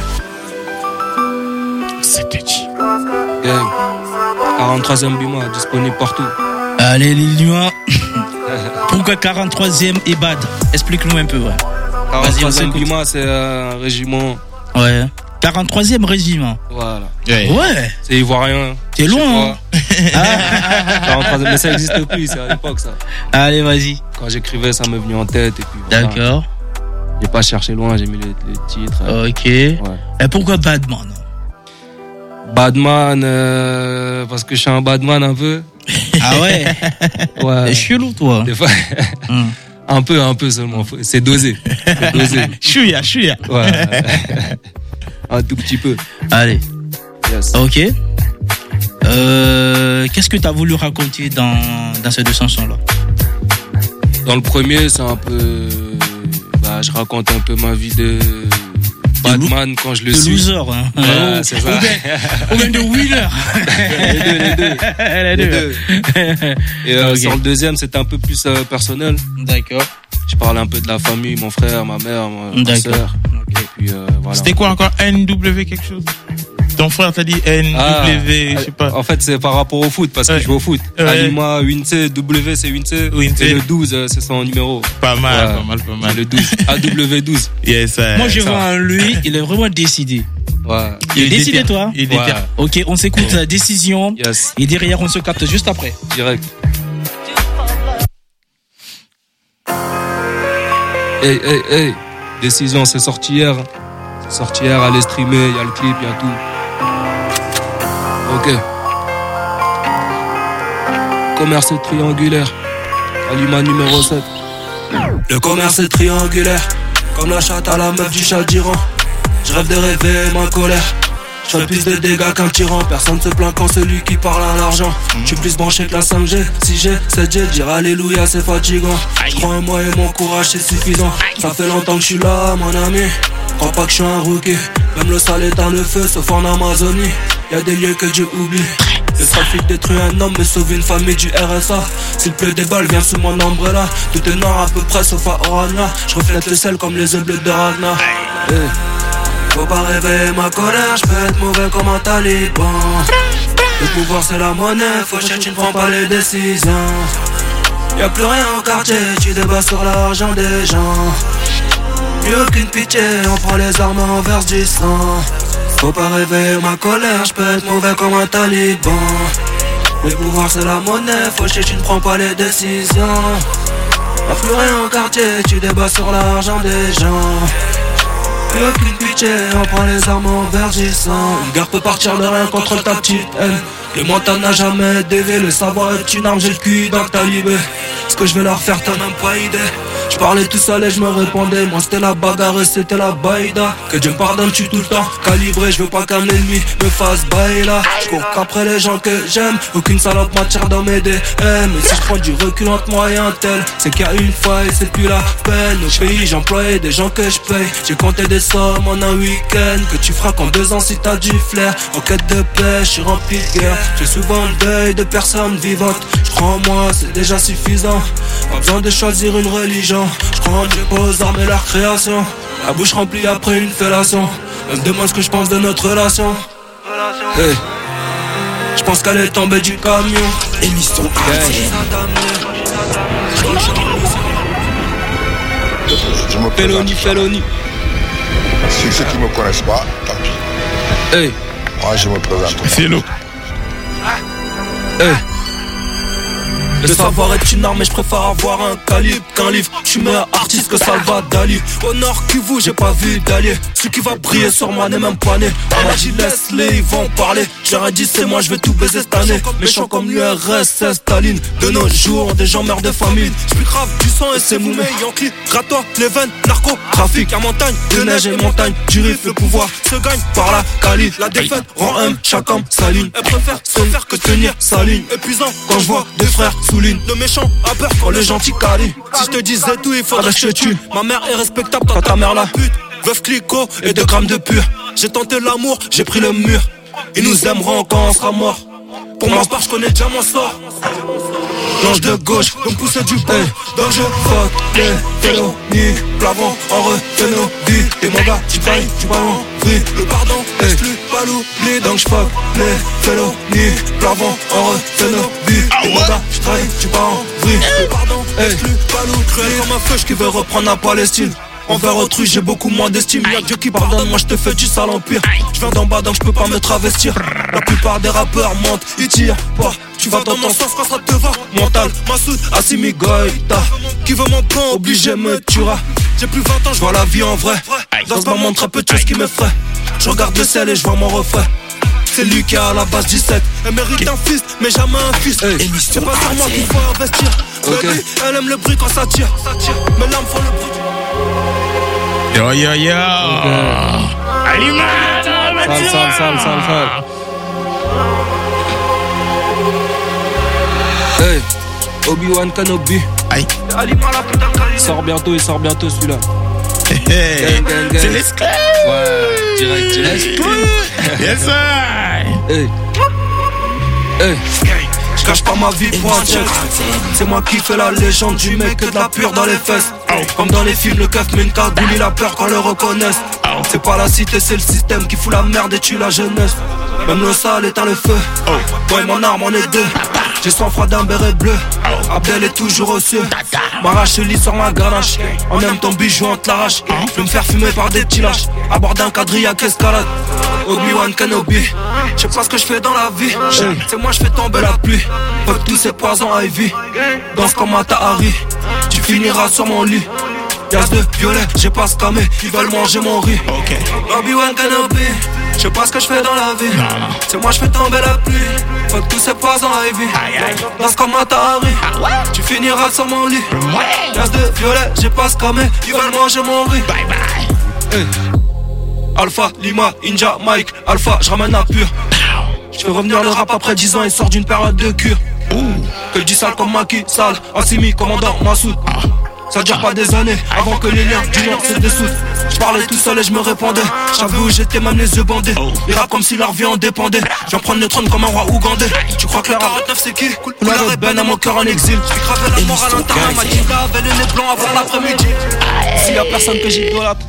C'était dit. Gang. quarante-troisième bima, disponible partout. Allez, l'île Nuit. Pourquoi quarante-troisième et Bad? Explique-nous un peu, ouais. quarante-troisième bima, c'est un régiment. Ouais. quarante-troisième régiment. Voilà. Ouais. ouais. C'est ivoirien. T'es loin, hein. quarante-troisième, mais ça n'existe plus, c'est à l'époque, ça. Allez, vas-y. Quand j'écrivais, ça m'est venu en tête. Et puis, voilà. D'accord. J'ai pas cherché loin, j'ai mis les, les titres. Ok. Ouais. Et pourquoi Badman? Badman, euh, parce que je suis un badman un peu. Ah ouais. Ouais. C'est chelou, toi. Des fois. mm. Un peu, un peu seulement. C'est dosé. C'est dosé. Chouïa, chouïa. Ouais. Un tout petit peu. Allez. Yes. Ok. Euh, qu'est-ce que tu as voulu raconter dans, dans ces deux chansons-là? Dans le premier, c'est un peu. Bah, je raconte un peu ma vie de. Batman quand je le de suis. Loser, hein. Ouais, c'est ça. Ou même de winner. les deux, les deux. Les deux. Les deux. Et euh, okay. Sur le deuxième, c'était un peu plus euh, personnel. D'accord. Je parlais un peu de la famille, mon frère, ma mère, ma, ma soeur. Okay. Et puis euh, voilà. C'était quoi encore N W quelque chose? Ton frère t'a dit N W, ah, je sais pas. En fait, c'est par rapport au foot, parce que ouais. je joue au foot. Ouais. Alima, Wince, W, c'est Wince. Wince. Et le douze, c'est son numéro. Pas mal, ouais. pas mal, pas mal. Le douze. A W douze. Yes, ouais. Moi, je vois en lui, il est vraiment décidé. Ouais. Il, il est décidé, déter. Toi? Il est déter. Ouais. Ok, on s'écoute la décision. Yes. Et derrière, on se capte juste après. Direct. Hey, hey, hey. Décision, c'est sorti hier. C'est sorti hier, allez streamer, il y a le clip, il y a tout. Ok. Commerce triangulaire. Alima numéro sept. Le commerce est triangulaire. Comme la chatte à la meuf du chat d'Iran. Je rêve de rêver ma colère. Je fais plus de dégâts qu'un tyran. Personne se plaint quand celui qui parle à l'argent. Je suis plus branché que la cinq G. Si j'ai sept G, dire alléluia c'est fatigant. Je crois en moi et mon courage c'est suffisant. Ça fait longtemps que je suis là mon ami. Crois pas que je suis un rookie. Même le sale éteint le feu sauf en Amazonie. Y'a des lieux que Dieu oublie. Le trafic détruit un homme mais sauve une famille du R S A. S'il pleut des balles viens sous mon umbrella. Tout est noir à peu près sauf à Orania. Je reflète le sel comme les œufs bleus de Ragnar. Hey. Faut pas rêver ma colère, je peux être mauvais comme un taliban. Le pouvoir c'est la monnaie, faut que tu ne prends pas les décisions. Y'a plus rien au quartier, tu débats sur l'argent des gens. Plus aucune pitié, on prend les armes, on verse du sang. Faut pas rêver ma colère, je peux être mauvais comme un taliban. Le pouvoir c'est la monnaie, faut que tu ne prends pas les décisions. Y'a plus rien au quartier, tu débats sur l'argent des gens. Plus aucune pitié, on prend les armes en vergissant. Une guerre peut partir de rien contre ta petite haine. Le mental n'a jamais dévié, le savoir est une arme, j'ai le cul dans ta libé. Ce que je vais leur faire, t'as même pas idée. Je parlais tout seul et je me répondais. Moi c'était la bagarre et c'était la baïda. Que Dieu me pardonne, tu tout le temps calibré. Je veux pas qu'un ennemi me fasse baïla. Je cours qu'après les gens que j'aime. Aucune salope m'attire dans mes D M. Et si je prends du recul entre moi et un tel, c'est qu'il y a une fois et c'est plus la peine. Au pays j'employais des gens que je paye. J'ai compté des sommes en un week-end que tu feras qu'en deux ans si t'as du flair. En quête de paix, je suis rempli de guerre. J'ai souvent le deuil de personnes vivantes. Je crois en moi, c'est déjà suffisant. Pas besoin de choisir une religion. Je crois en Dieu aux armes et leur création. La bouche remplie après une fellation. Elle me demande ce que je pense de notre relation. Hey. Je pense qu'elle est tombée du camion. Émission Je me Felony, Felony. Si ceux qui me connaissent pas, tant pis. Hey. Moi, je me présente. C'est l'eau. Hey. Le savoir est une arme, mais je préfère avoir un calibre qu'un livre. Je suis meilleur artiste que Salva Dali. Au nord qui vous, j'ai pas vu d'allier. Celui qui va briller sur moi n'est même pas né. On m'a dit laisse-les, ils vont parler. J'aurais dit c'est moi, je vais tout baiser cette année. Méchant comme l'U R S, c'est Staline. De nos jours, des gens meurent de famine. C'est plus grave du sang et c'est moumé. Yankee, gratte-toi, les veines, narco, trafic. Y'a montagne, de neige et montagne. Du riff, le pouvoir se gagne par la Cali. La défaite rend homme, chaque homme s'aligne. Elle préfère se faire que tenir sa ligne. Épuisant quand je vois deux frères souligne. Le méchant a peur quand le gentil calie. Si je te disais tout, il faudrait que je te tue. Ma mère est respectable, toi ta mère la pute. Veuve Clicquot et deux grammes de pur. J'ai tenté l'amour, j'ai pris le mur. Ils nous aimeront quand on sera mort. Pour ma part, je connais déjà mon sort. L'ange de gauche, donc pousser du bas. Donc je fuck les félonies. Plavons en refait nos vies. Et mon gars, tu payes, tu vas en vrille. Le pardon, laisse-lui pas l'oubli. Donc je fuck les félonies. Plavons en refait nos vies. Et mon gars, tu trahis, tu vas en vrille. Le pardon, laisse-lui pas l'oubli. Cruel comme un feuche qui veut reprendre la Palestine. Envers autrui, j'ai beaucoup moins d'estime. Y'a Dieu qui pardonne, moi je te fais du sale empire. Je viens d'en bas donc je peux pas me travestir. La plupart des rappeurs mentent, ils tirent pas. Tu vas dans ton sens quand ça te va. Mental, Massoud, Assimi Goïta. Qui veut mon plan, obligé me tuera. J'ai plus vingt ans, je vois la vie en vrai. Dans ce moment, très peu de choses qui m'effraient. Je regarde le ciel et je vois mon refrain. C'est lui qui a à la base dix-sept. Elle mérite un fils, mais jamais un fils. Hey. C'est pas sur moi qu'il faut investir. Okay. Baby, elle aime le bruit quand ça tire. Mes larmes font le bruit. Yo yo yo. Alima. Sale, sale, sale, sale, sale. Hey, Obi-Wan Kenobi. Aïe. Il sort bientôt, il sort bientôt celui-là. Hey. Gang, gang, gang. C'est l'esclave. Ouais, direct, direct. Yes sir. Hey. Hey. Je cache pas ma vie pour un check. C'est moi qui fais la légende du mec que de la pure dans les fesses. Comme dans les films, le keuf met une cagoule, il a peur quand le reconnaissent. C'est pas la cité, c'est le système qui fout la merde et tue la jeunesse. Même le sale éteint le feu. Moi et mon arme, on est deux. J'ai sang froid d'un béret bleu. Abdel est toujours au cieux. M'arrache le lit sur ma ganache. En même temps bijou, on te l'arrache. Je vais me faire fumer par des petits lâches. À bord d'un quadrillac escalade. Obi-Wan Kenobi. Je sais pas ce que je fais dans la vie. C'est moi, je fais tomber la pluie. Fuck tous ces poisons à Ivy. Danse comme un Tahari. Tu finiras sur mon lit. Y'a de violet, j'ai pas scamé. Ils veulent manger mon riz. Obi-Wan Kenobi. Je sais pas ce que je fais dans la vie. C'est moi, je fais tomber la pluie. Fuck tous ces poisons à Ivy. Danse comme un Tahari. Tu finiras sur mon lit. Y'a de violet, j'ai pas scamé. Ils veulent manger mon riz. Bye bye. Hey. Alpha, Lima, Inja, Mike, Alpha, je ramène la pure. Je fais revenir le rap après dix ans, il sort d'une période de cure. Que du sale comme Maki, sale, Assimi, commandant, Massoud. Ça dure pas des années, avant que les liens du Nord se dessoudent. Je parlais tout seul et je me répondais. J'avais où j'étais même les yeux bandés. Les rap comme si leur vie en dépendait. Je viens prendre le trône comme un roi ougandais. Tu crois que la quarante-neuf c'est qui? Couleur ébène à mon cœur en exil. J'ai gravé la mort à l'intérieur, m'a dit là avait le nez blanc avant l'après-midi. S'il y a personne que j'idolâtre.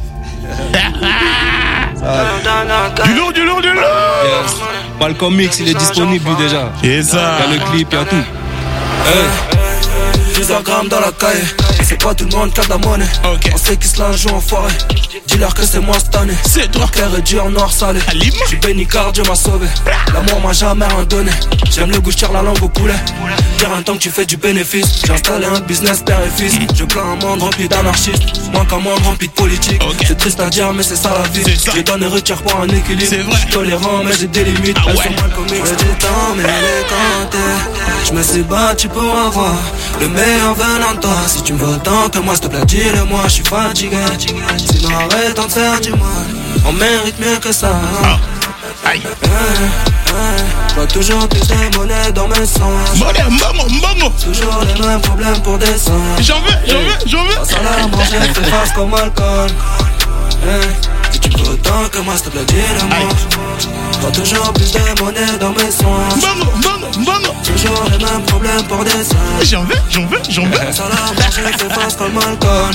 Du lourd, du lourd, du lourd. Yes. Malcolm X, il est disponible lui déjà. C'est ça. Il y a le clip, il y a tout. Hey. Plusieurs grammes dans la caille. C'est pas tout le monde qui a de la monnaie. Okay. On sait qu'ils se la jouent en forêt. Dis-leur que c'est moi cette année. C'est toi. Cœur est dur, noir salé. J'suis béni car Dieu m'a sauvé. L'amour m'a jamais rien donné. J'aime le goût, j'tire la langue au poulet. Dire un temps que tu fais du bénéfice. J'ai installé un business père et fils. Je plains un monde rempli d'anarchistes. Moins qu'un monde rempli de politique. Okay. C'est triste à dire mais c'est ça la vie. Je donne et retire pour un équilibre. J'suis tolérant mais j'ai des limites. Ah ouais. Elles sont mal commises. J'ai du temps mais elle est comptée. J'me suis battu pour avoir le meilleur venant de toi. Si tu me veux tant que moi, s'il te plaît, dis-le-moi, je suis fatigué. Sinon arrête de faire du mal. On mérite mieux que ça. Aïe. Je vois toujours plus de monnaie dans mes sens. Monnaie, maman, maman. Toujours les mêmes problèmes pour descendre. J'en veux, j'en veux, j'en veux. Passe à la manger, fais face comme alcool. Si tu veux tant que moi, s'il te plaît, dis-le-moi. Je vois toujours plus de monnaie dans mes sens. Maman, maman, maman. Toujours les mêmes problèmes pour descendre. J'en veux, j'en veux, j'en veux. Passe à la manger, fais face comme alcool.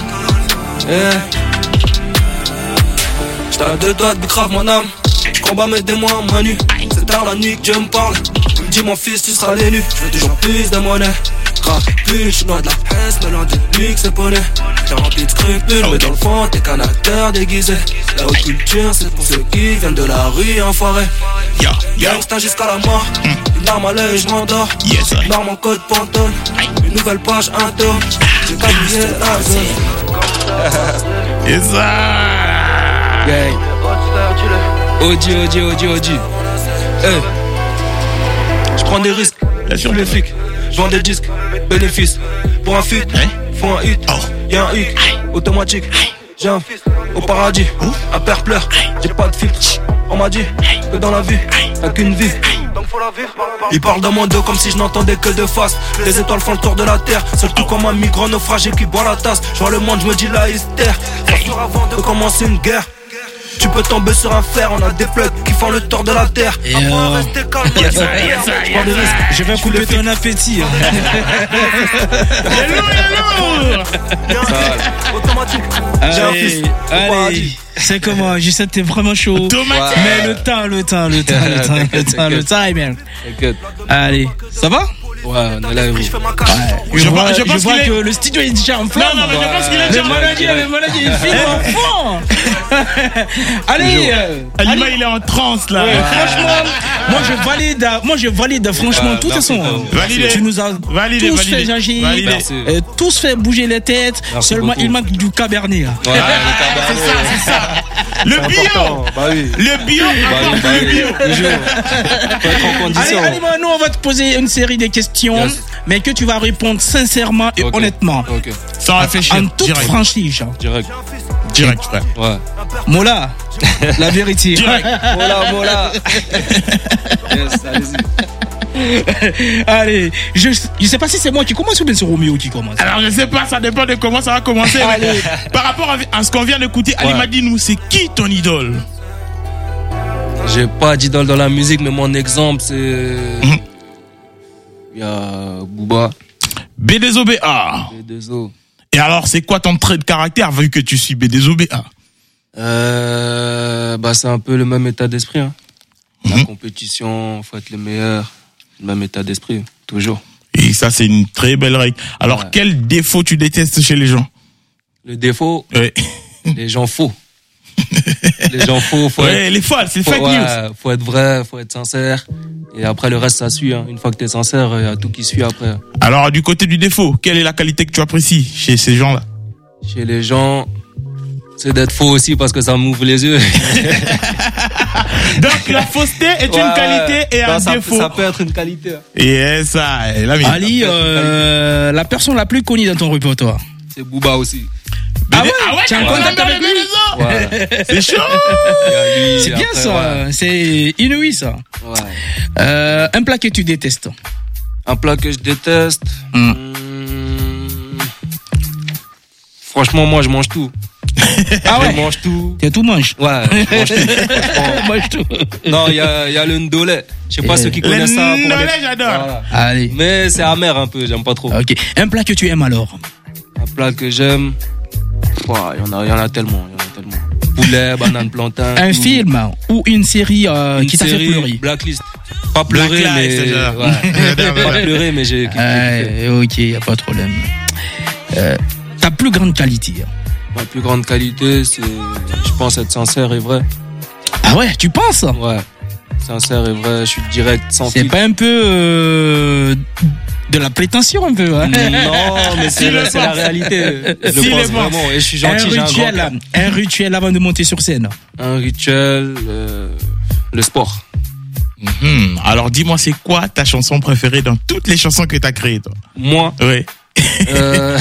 J'étais à deux doigts de bicrave mon âme. J'combats mes démons en main nue. C'est tard la nuit que Dieu me parle. Il me dit mon fils tu seras l'élu. Je veux toujours plus de monnaie. crack, puis je noie de la presse, mélange de luxe et poney. T'es rempli de scrupules, mais dans le fond, t'es qu'un acteur déguisé. La haute culture, c'est pour ceux qui viennent de la rue, enfoiré. Yo, Gangsta jusqu'à la mort, une larme à l'œil, je m'endors. Yes, une larme en code pantone, une nouvelle page, un tome. J'ai pas oublié la zone. Et ça. Gang. O G, O G, O G, O G. Hey. Je prends des risques, sur les flics. Je vends des disques, bénéfice. Pour un feat, faut un hit. Y'a un hit, automatique. J'ai un fils au paradis, un père pleure. J'ai pas de filtre. On m'a dit que dans la vie, t'as qu'une vie. Ils parlent dans mon dos comme si je n'entendais que de face. Les étoiles font le tour de la terre. Seul tout comme un migrant naufragé qui boit la tasse. Je vois le monde, je me dis là, hystère. Ça sera avant de commencer une guerre. Tu peux tomber sur un fer, on a des plugs qui font le tour de la terre. Et euh... rester calme, yes, yes, yes. Je vais couper ton appétit. Automatique. J'ai un fils. Allez, c'est comment? Je sais que t'es vraiment chaud. Automatique. Mais le temps, le temps, le temps, le temps, le temps, le temps, bien. T'inquiète. Allez, ça va? Ouais, on est là, vous. Ouais, Je je vois, pense- je je pense vois qu'il est- que le studio est déjà en flamme. Non, non, mais je pense qu'il est Le déjà en manager, le manager, il filme en fond. Allez, euh, Alima, allez. il est en transe là. Ouais, franchement, moi je valide, moi je valide franchement Ouais, tout merci, son. frérot. Validé. Tu nous as Validé, tous validé. fait agir, Validé. Merci. euh, tous fait bouger les têtes. Merci Seulement beaucoup. il manque du cabernet. Ouais, c'est ça, c'est ça. Le bio. important. Bah oui. Le bio, Bah oui, apporte bah le oui. bio. Toujours. Faut être en Allez, condition. allez, bah, nous on va te poser une série de questions, Yes. mais que tu vas répondre sincèrement et Ok. honnêtement. Ok. Sans réfléchir. En toute Direct. franchise. Direct. Direct, frère. Ouais. Mola, la vérité. Direct. Voilà, voilà. Yes, allez-y. Allez, je, je sais pas si c'est moi qui commence ou bien c'est Roméo qui commence. Alors je sais pas, ça dépend de comment ça va commencer. Mais Allez. par rapport à, à ce qu'on vient d'écouter, Alima, dis-nous, c'est qui ton idole? J'ai pas d'idole dans la musique, mais mon exemple, c'est. Il y a Booba. B deux O B A. B deux O. Et alors, c'est quoi ton trait de caractère vu que tu suis B deux O B A? Euh, bah, c'est un peu le même état d'esprit. Hein. La compétition, faut être le meilleur. Le même état d'esprit, toujours. Et ça, c'est une très belle règle. Alors, Ouais. quel défaut tu détestes chez les gens? Le défaut, Ouais. les gens faux. Les gens faux, faut Ouais, être, les folles, c'est faut, fake ouais, news. faut être vrai, faut être sincère. Et après, le reste, ça suit. Hein. Une fois que t'es sincère, il y a tout qui suit après. Alors, du côté du défaut, quelle est la qualité que tu apprécies chez ces gens-là? Chez les gens, c'est d'être faux aussi parce que ça m'ouvre les yeux. Donc, la fausseté est Ouais, une qualité et non, un ça, défaut. ça peut être une qualité. hein. Et ça, et là, mais- Ali, euh, la personne la plus connue dans ton répertoire. C'est Booba aussi. Ah ouais, ah ouais, tu es en t'as contact un avec lui? Ouais. C'est chaud. Il y a lui, C'est bien après, ça, ouais. c'est inouï ça. Ouais. Euh, un plat que tu détestes. Un plat que je déteste. Mm. hmm, Franchement, moi, je mange tout. Ah ouais? Je mange tout. Tu tout manges. Ouais, je mange tout. franchement. Mange tout. Non, il y a, il y a le ndolé. Je sais pas Eh. ceux qui Le connaissent ça. pour ndolé, les- j'adore. Voilà. Allez. Mais c'est amer un peu, j'aime pas trop. Ok. Un plat que tu aimes alors. Un plat que j'aime. Ouah, Il y en a, il y en a tellement, il y en a tellement. Poulet, banane, plantain. Un tout. film ou une série euh, Une qui t'a fait série, pleurer. Blacklist. Pas pleurer, Blacklist, mais. déjà. Ouais. Pas pleurer, mais j'ai kiffé. Ouais, ok, y a pas de problème. Euh, ta plus grande qualité. Ma plus grande qualité, c'est. Je pense être sincère et vrai. Ah ouais, tu penses? Ouais. Sincère et vrai, je suis direct, sans C'est filtre. pas un peu euh, de la prétention un peu, hein? Non, mais c'est S'il la, le c'est la pense. réalité. Je S'il pense le pense. vraiment. Et je suis gentil, un j'ai un grand rituel, cœur. un rituel avant de monter sur scène. Un rituel, euh, le sport. Mhm. Alors, dis-moi, c'est quoi ta chanson préférée dans toutes les chansons que t'as créées, toi? Moi, Oui. euh,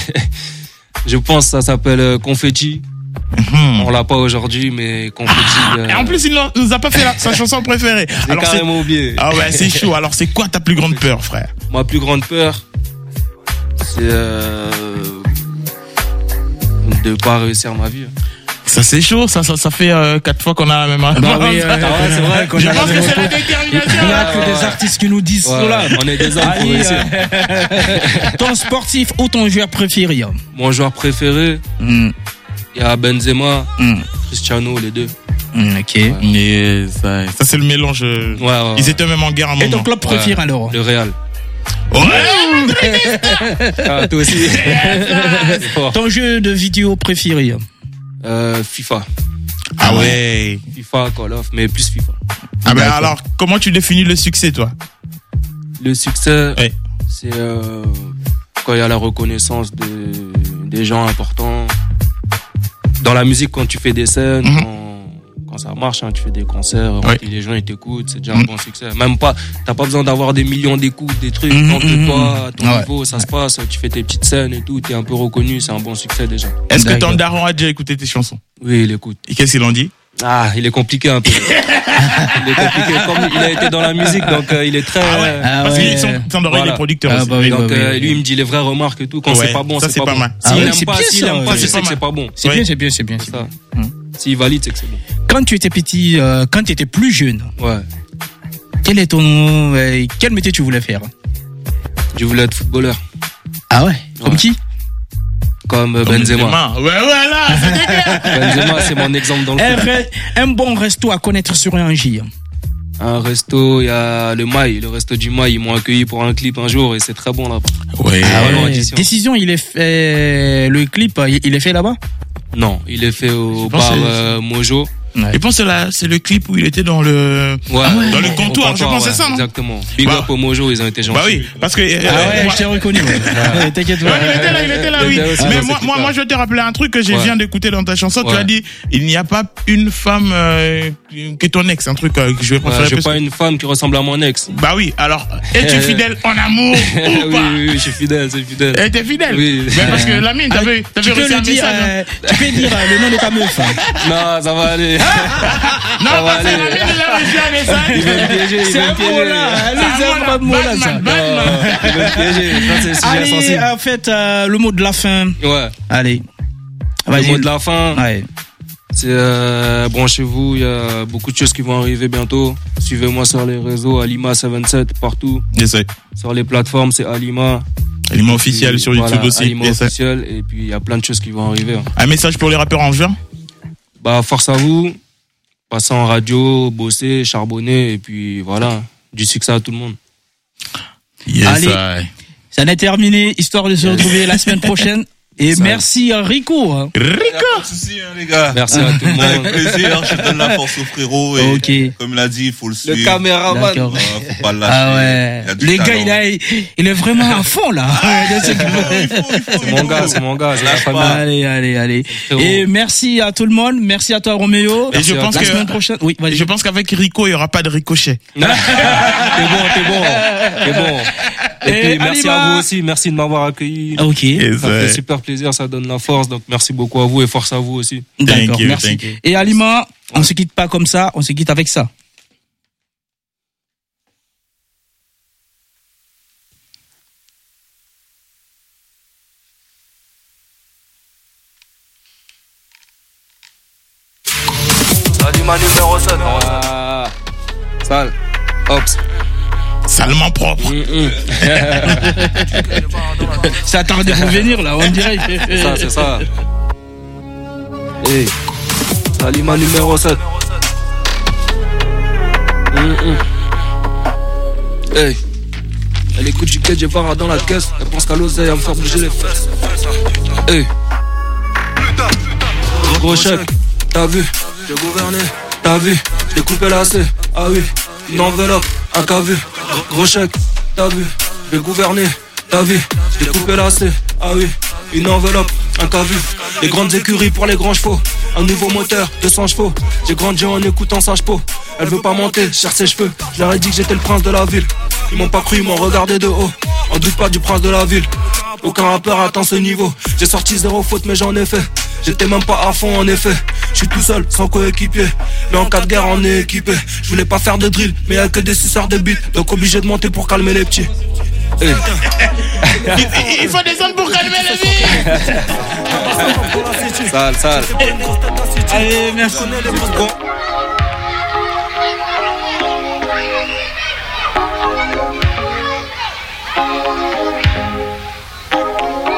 je pense que ça s'appelle euh, Confetti. Mhm. On l'a pas aujourd'hui, mais Confetti. euh, Et en plus, il n'en- nous a pas fait la- sa chanson préférée. j'ai Alors, c'est- carrément oublié. Ah ouais, c'est chaud. Alors, c'est quoi ta plus grande peur, frère? Ma plus grande peur, c'est euh, de pas réussir ma vie. Ça, c'est chaud. Ça, ça, ça fait euh, quatre fois qu'on a la même Bah oui, euh, Ah ouais, c'est vrai qu'on Je a la pense que même c'est la auto- détermination. Il y a que des artistes qui nous disent Ouais, cela. on est des hommes pour Ali, réussir. euh, ton sportif ou ton joueur préféré? Mon joueur préféré, Hmm, il y a Benzema, hmm, Cristiano, les deux. hmm, ok. Et ça, ça c'est le mélange. euh, Ouais, ouais, Ils ouais. étaient même en guerre à un Et moment. ton club préféré Ouais. alors? Le Real. Ouais, ah, toi aussi. Ton jeu de vidéo préféré? euh, FIFA. Ah ouais. FIFA, Call of, mais plus FIFA. Ah ben alors, comment tu définis le succès, toi? Le succès, ouais. c'est euh, quand il y a la reconnaissance de, des gens importants. Dans la musique, quand tu fais des scènes, mm-hmm. quand, quand ça marche, hein, tu fais des concerts, ouais. les gens ils t'écoutent, c'est déjà mm-hmm. un bon succès. Même pas, t'as pas besoin d'avoir des millions d'écoutes, des trucs. Mm-hmm. Quand que toi, à ton ouais. niveau, ça ouais. se passe, tu fais tes petites scènes et tout, t'es un peu reconnu, c'est un bon succès déjà. Est-ce que ton daron a déjà écouté tes chansons? Oui, il écoute. Et qu'est-ce qu'il en dit? Ah, il est compliqué un peu. Il est compliqué. Comme il a été dans la musique, donc euh, il est très. Ah ouais. Ah Parce ouais. qu'ils sont dans l'oreille voilà. des producteurs. Ah, bah oui, donc bah oui, euh, lui, il me dit les vraies remarques et tout. Quand ouais. c'est pas bon, ça, c'est, c'est pas, pas bon. mal. S'il ah ouais, aime pas, s'il aime pas, je sais que c'est pas bon. C'est ouais. bien, c'est bien, c'est bien. C'est ça. Hum. S'il valide, c'est que c'est bon. Quand tu étais petit, euh, quand tu étais plus jeune. Ouais. Quel est ton, euh, quel métier tu voulais faire? Je voulais être footballeur. Ah ouais. Comme ouais. qui? Comme Benzema. Benzema. Ouais, voilà, c'était clair. Benzema, c'est mon exemple dans le un, re- un bon resto à connaître sur un J. Un resto, il y a le Maï, le resto du Maï. Ils m'ont accueilli pour un clip un jour et c'est très bon là-bas. Ouais. Ah ouais. Décision, il est fait, le clip, il est fait là-bas? Non, il est fait au bar euh, Mojo. Ouais. Je pense que c'est, la, c'est le clip où il était dans le, ouais, dans le comptoir, comptoir je pense ouais, c'est ça, non? Exactement. Big bah, up au Mojo, ils ont été gentils. Bah oui, parce que. Ah ouais, moi, je t'ai reconnu. Ouais. Ouais, t'inquiète pas. Ouais, il était là, il était là, oui. Ah, mais moi, moi, moi, je vais te rappeler un truc que je ouais. viens d'écouter dans ta chanson. Ouais. Tu as dit, il n'y a pas une femme euh, qui est ton ex, un truc euh, que je vais préférer. Ouais, j'ai pas une femme qui ressemble à mon ex. Bah oui, alors, es-tu fidèle en amour ou pas? Oui, oui, oui, je suis fidèle, c'est fidèle. Et t'es fidèle? Oui. Mais parce que la mienne, t'avais, t'avais reçu un message. Tu peux dire le nom de ta meuf. Non, ça va aller. Non, parce que la mienne, il a reçu un message. Il veut me piéger, il veut me piéger. C'est un pas de mot là, ça. Il veut me piéger. Ça, c'est le sujet sensible. Allez, en fait, euh, le mot de la fin. Ouais. Allez. Le mot de la fin. Ouais. C'est euh, branchez-vous, il y a beaucoup de choses qui vont arriver bientôt. Suivez-moi sur les réseaux, Alima soixante-dix-sept, partout. Yes, ouais. Sur les plateformes, c'est Alima. Alima officiel sur YouTube voilà, aussi. Alima yes, officiel, et puis il y a plein de choses qui vont arriver. Hein. Un message pour les rappeurs en juin? Bah, force à vous. Passez en radio, bosser, charbonner, et puis voilà, du succès à tout le monde. Yes, allez, I... ça n'est terminé, histoire de se retrouver la semaine prochaine. Et ça. Merci à Rico. Rico! Pas de soucis, hein, les gars. Merci à tout le monde. Avec plaisir, je donne la force au frérot. Et okay. Comme l'a dit, il faut le suivre. Le caméraman. Non, faut pas le lâcher. Ah ouais. Les gars, il, a, il est vraiment à fond, là. Ah, il faut, il faut, c'est mon gars, c'est mon gars. C'est la famille. Allez, allez, allez. Et merci à tout le monde. Merci à toi, Roméo. Et je pense la que, semaine prochaine. Oui, vas-y. Je pense qu'avec Rico, il n'y aura pas de ricochet. T'es bon, t'es bon. T'es bon. Et puis, merci à vous aussi. Merci de m'avoir accueilli. Ok. Ça fait super plaisir. Ça donne la force. Donc, merci beaucoup à vous et force à vous aussi. D'accord, you, merci. Et Alima, on se quitte pas comme ça. On se quitte avec ça. Alima numéro sept. Ah, sale. Ops. Salement propre. Mmh, mmh. Ça tarde de revenir là, on dirait. C'est ça, c'est ça. Hey. Alima numéro sept. Mmh, mmh. Hey. Elle écoute du K J Vara dans la caisse. Elle pense qu'à l'oseille, elle me faire bouger les fesses. Hey. Gros chèque, t'as vu, j'ai gouverné. T'as vu, j'ai coupé la C. Ah oui, une enveloppe, un K V. Gros chèque, t'as vu, j'ai gouverné. T'as vu, j'ai coupé la C. Ah oui, une enveloppe, un K V. Les grandes écuries pour les grands chevaux. Un nouveau moteur, deux cents chevaux. J'ai grandi en écoutant Sage Po. Elle veut pas monter, cherche ses cheveux. Je leur ai dit que j'étais le prince de la ville. Ils m'ont pas cru, ils m'ont regardé de haut. On doute pas du prince de la ville. Aucun rappeur atteint ce niveau. J'ai sorti zéro faute mais j'en ai fait. J'étais même pas à fond en effet. Je suis tout seul, sans coéquipier. Mais en cas de guerre on est équipé. Je voulais pas faire de drill, mais y'a que des suceurs de beat. Donc obligé de monter pour calmer les petits. Hey. il, il faut descendre pour calmer les vies. Sale, sale. Allez, merci.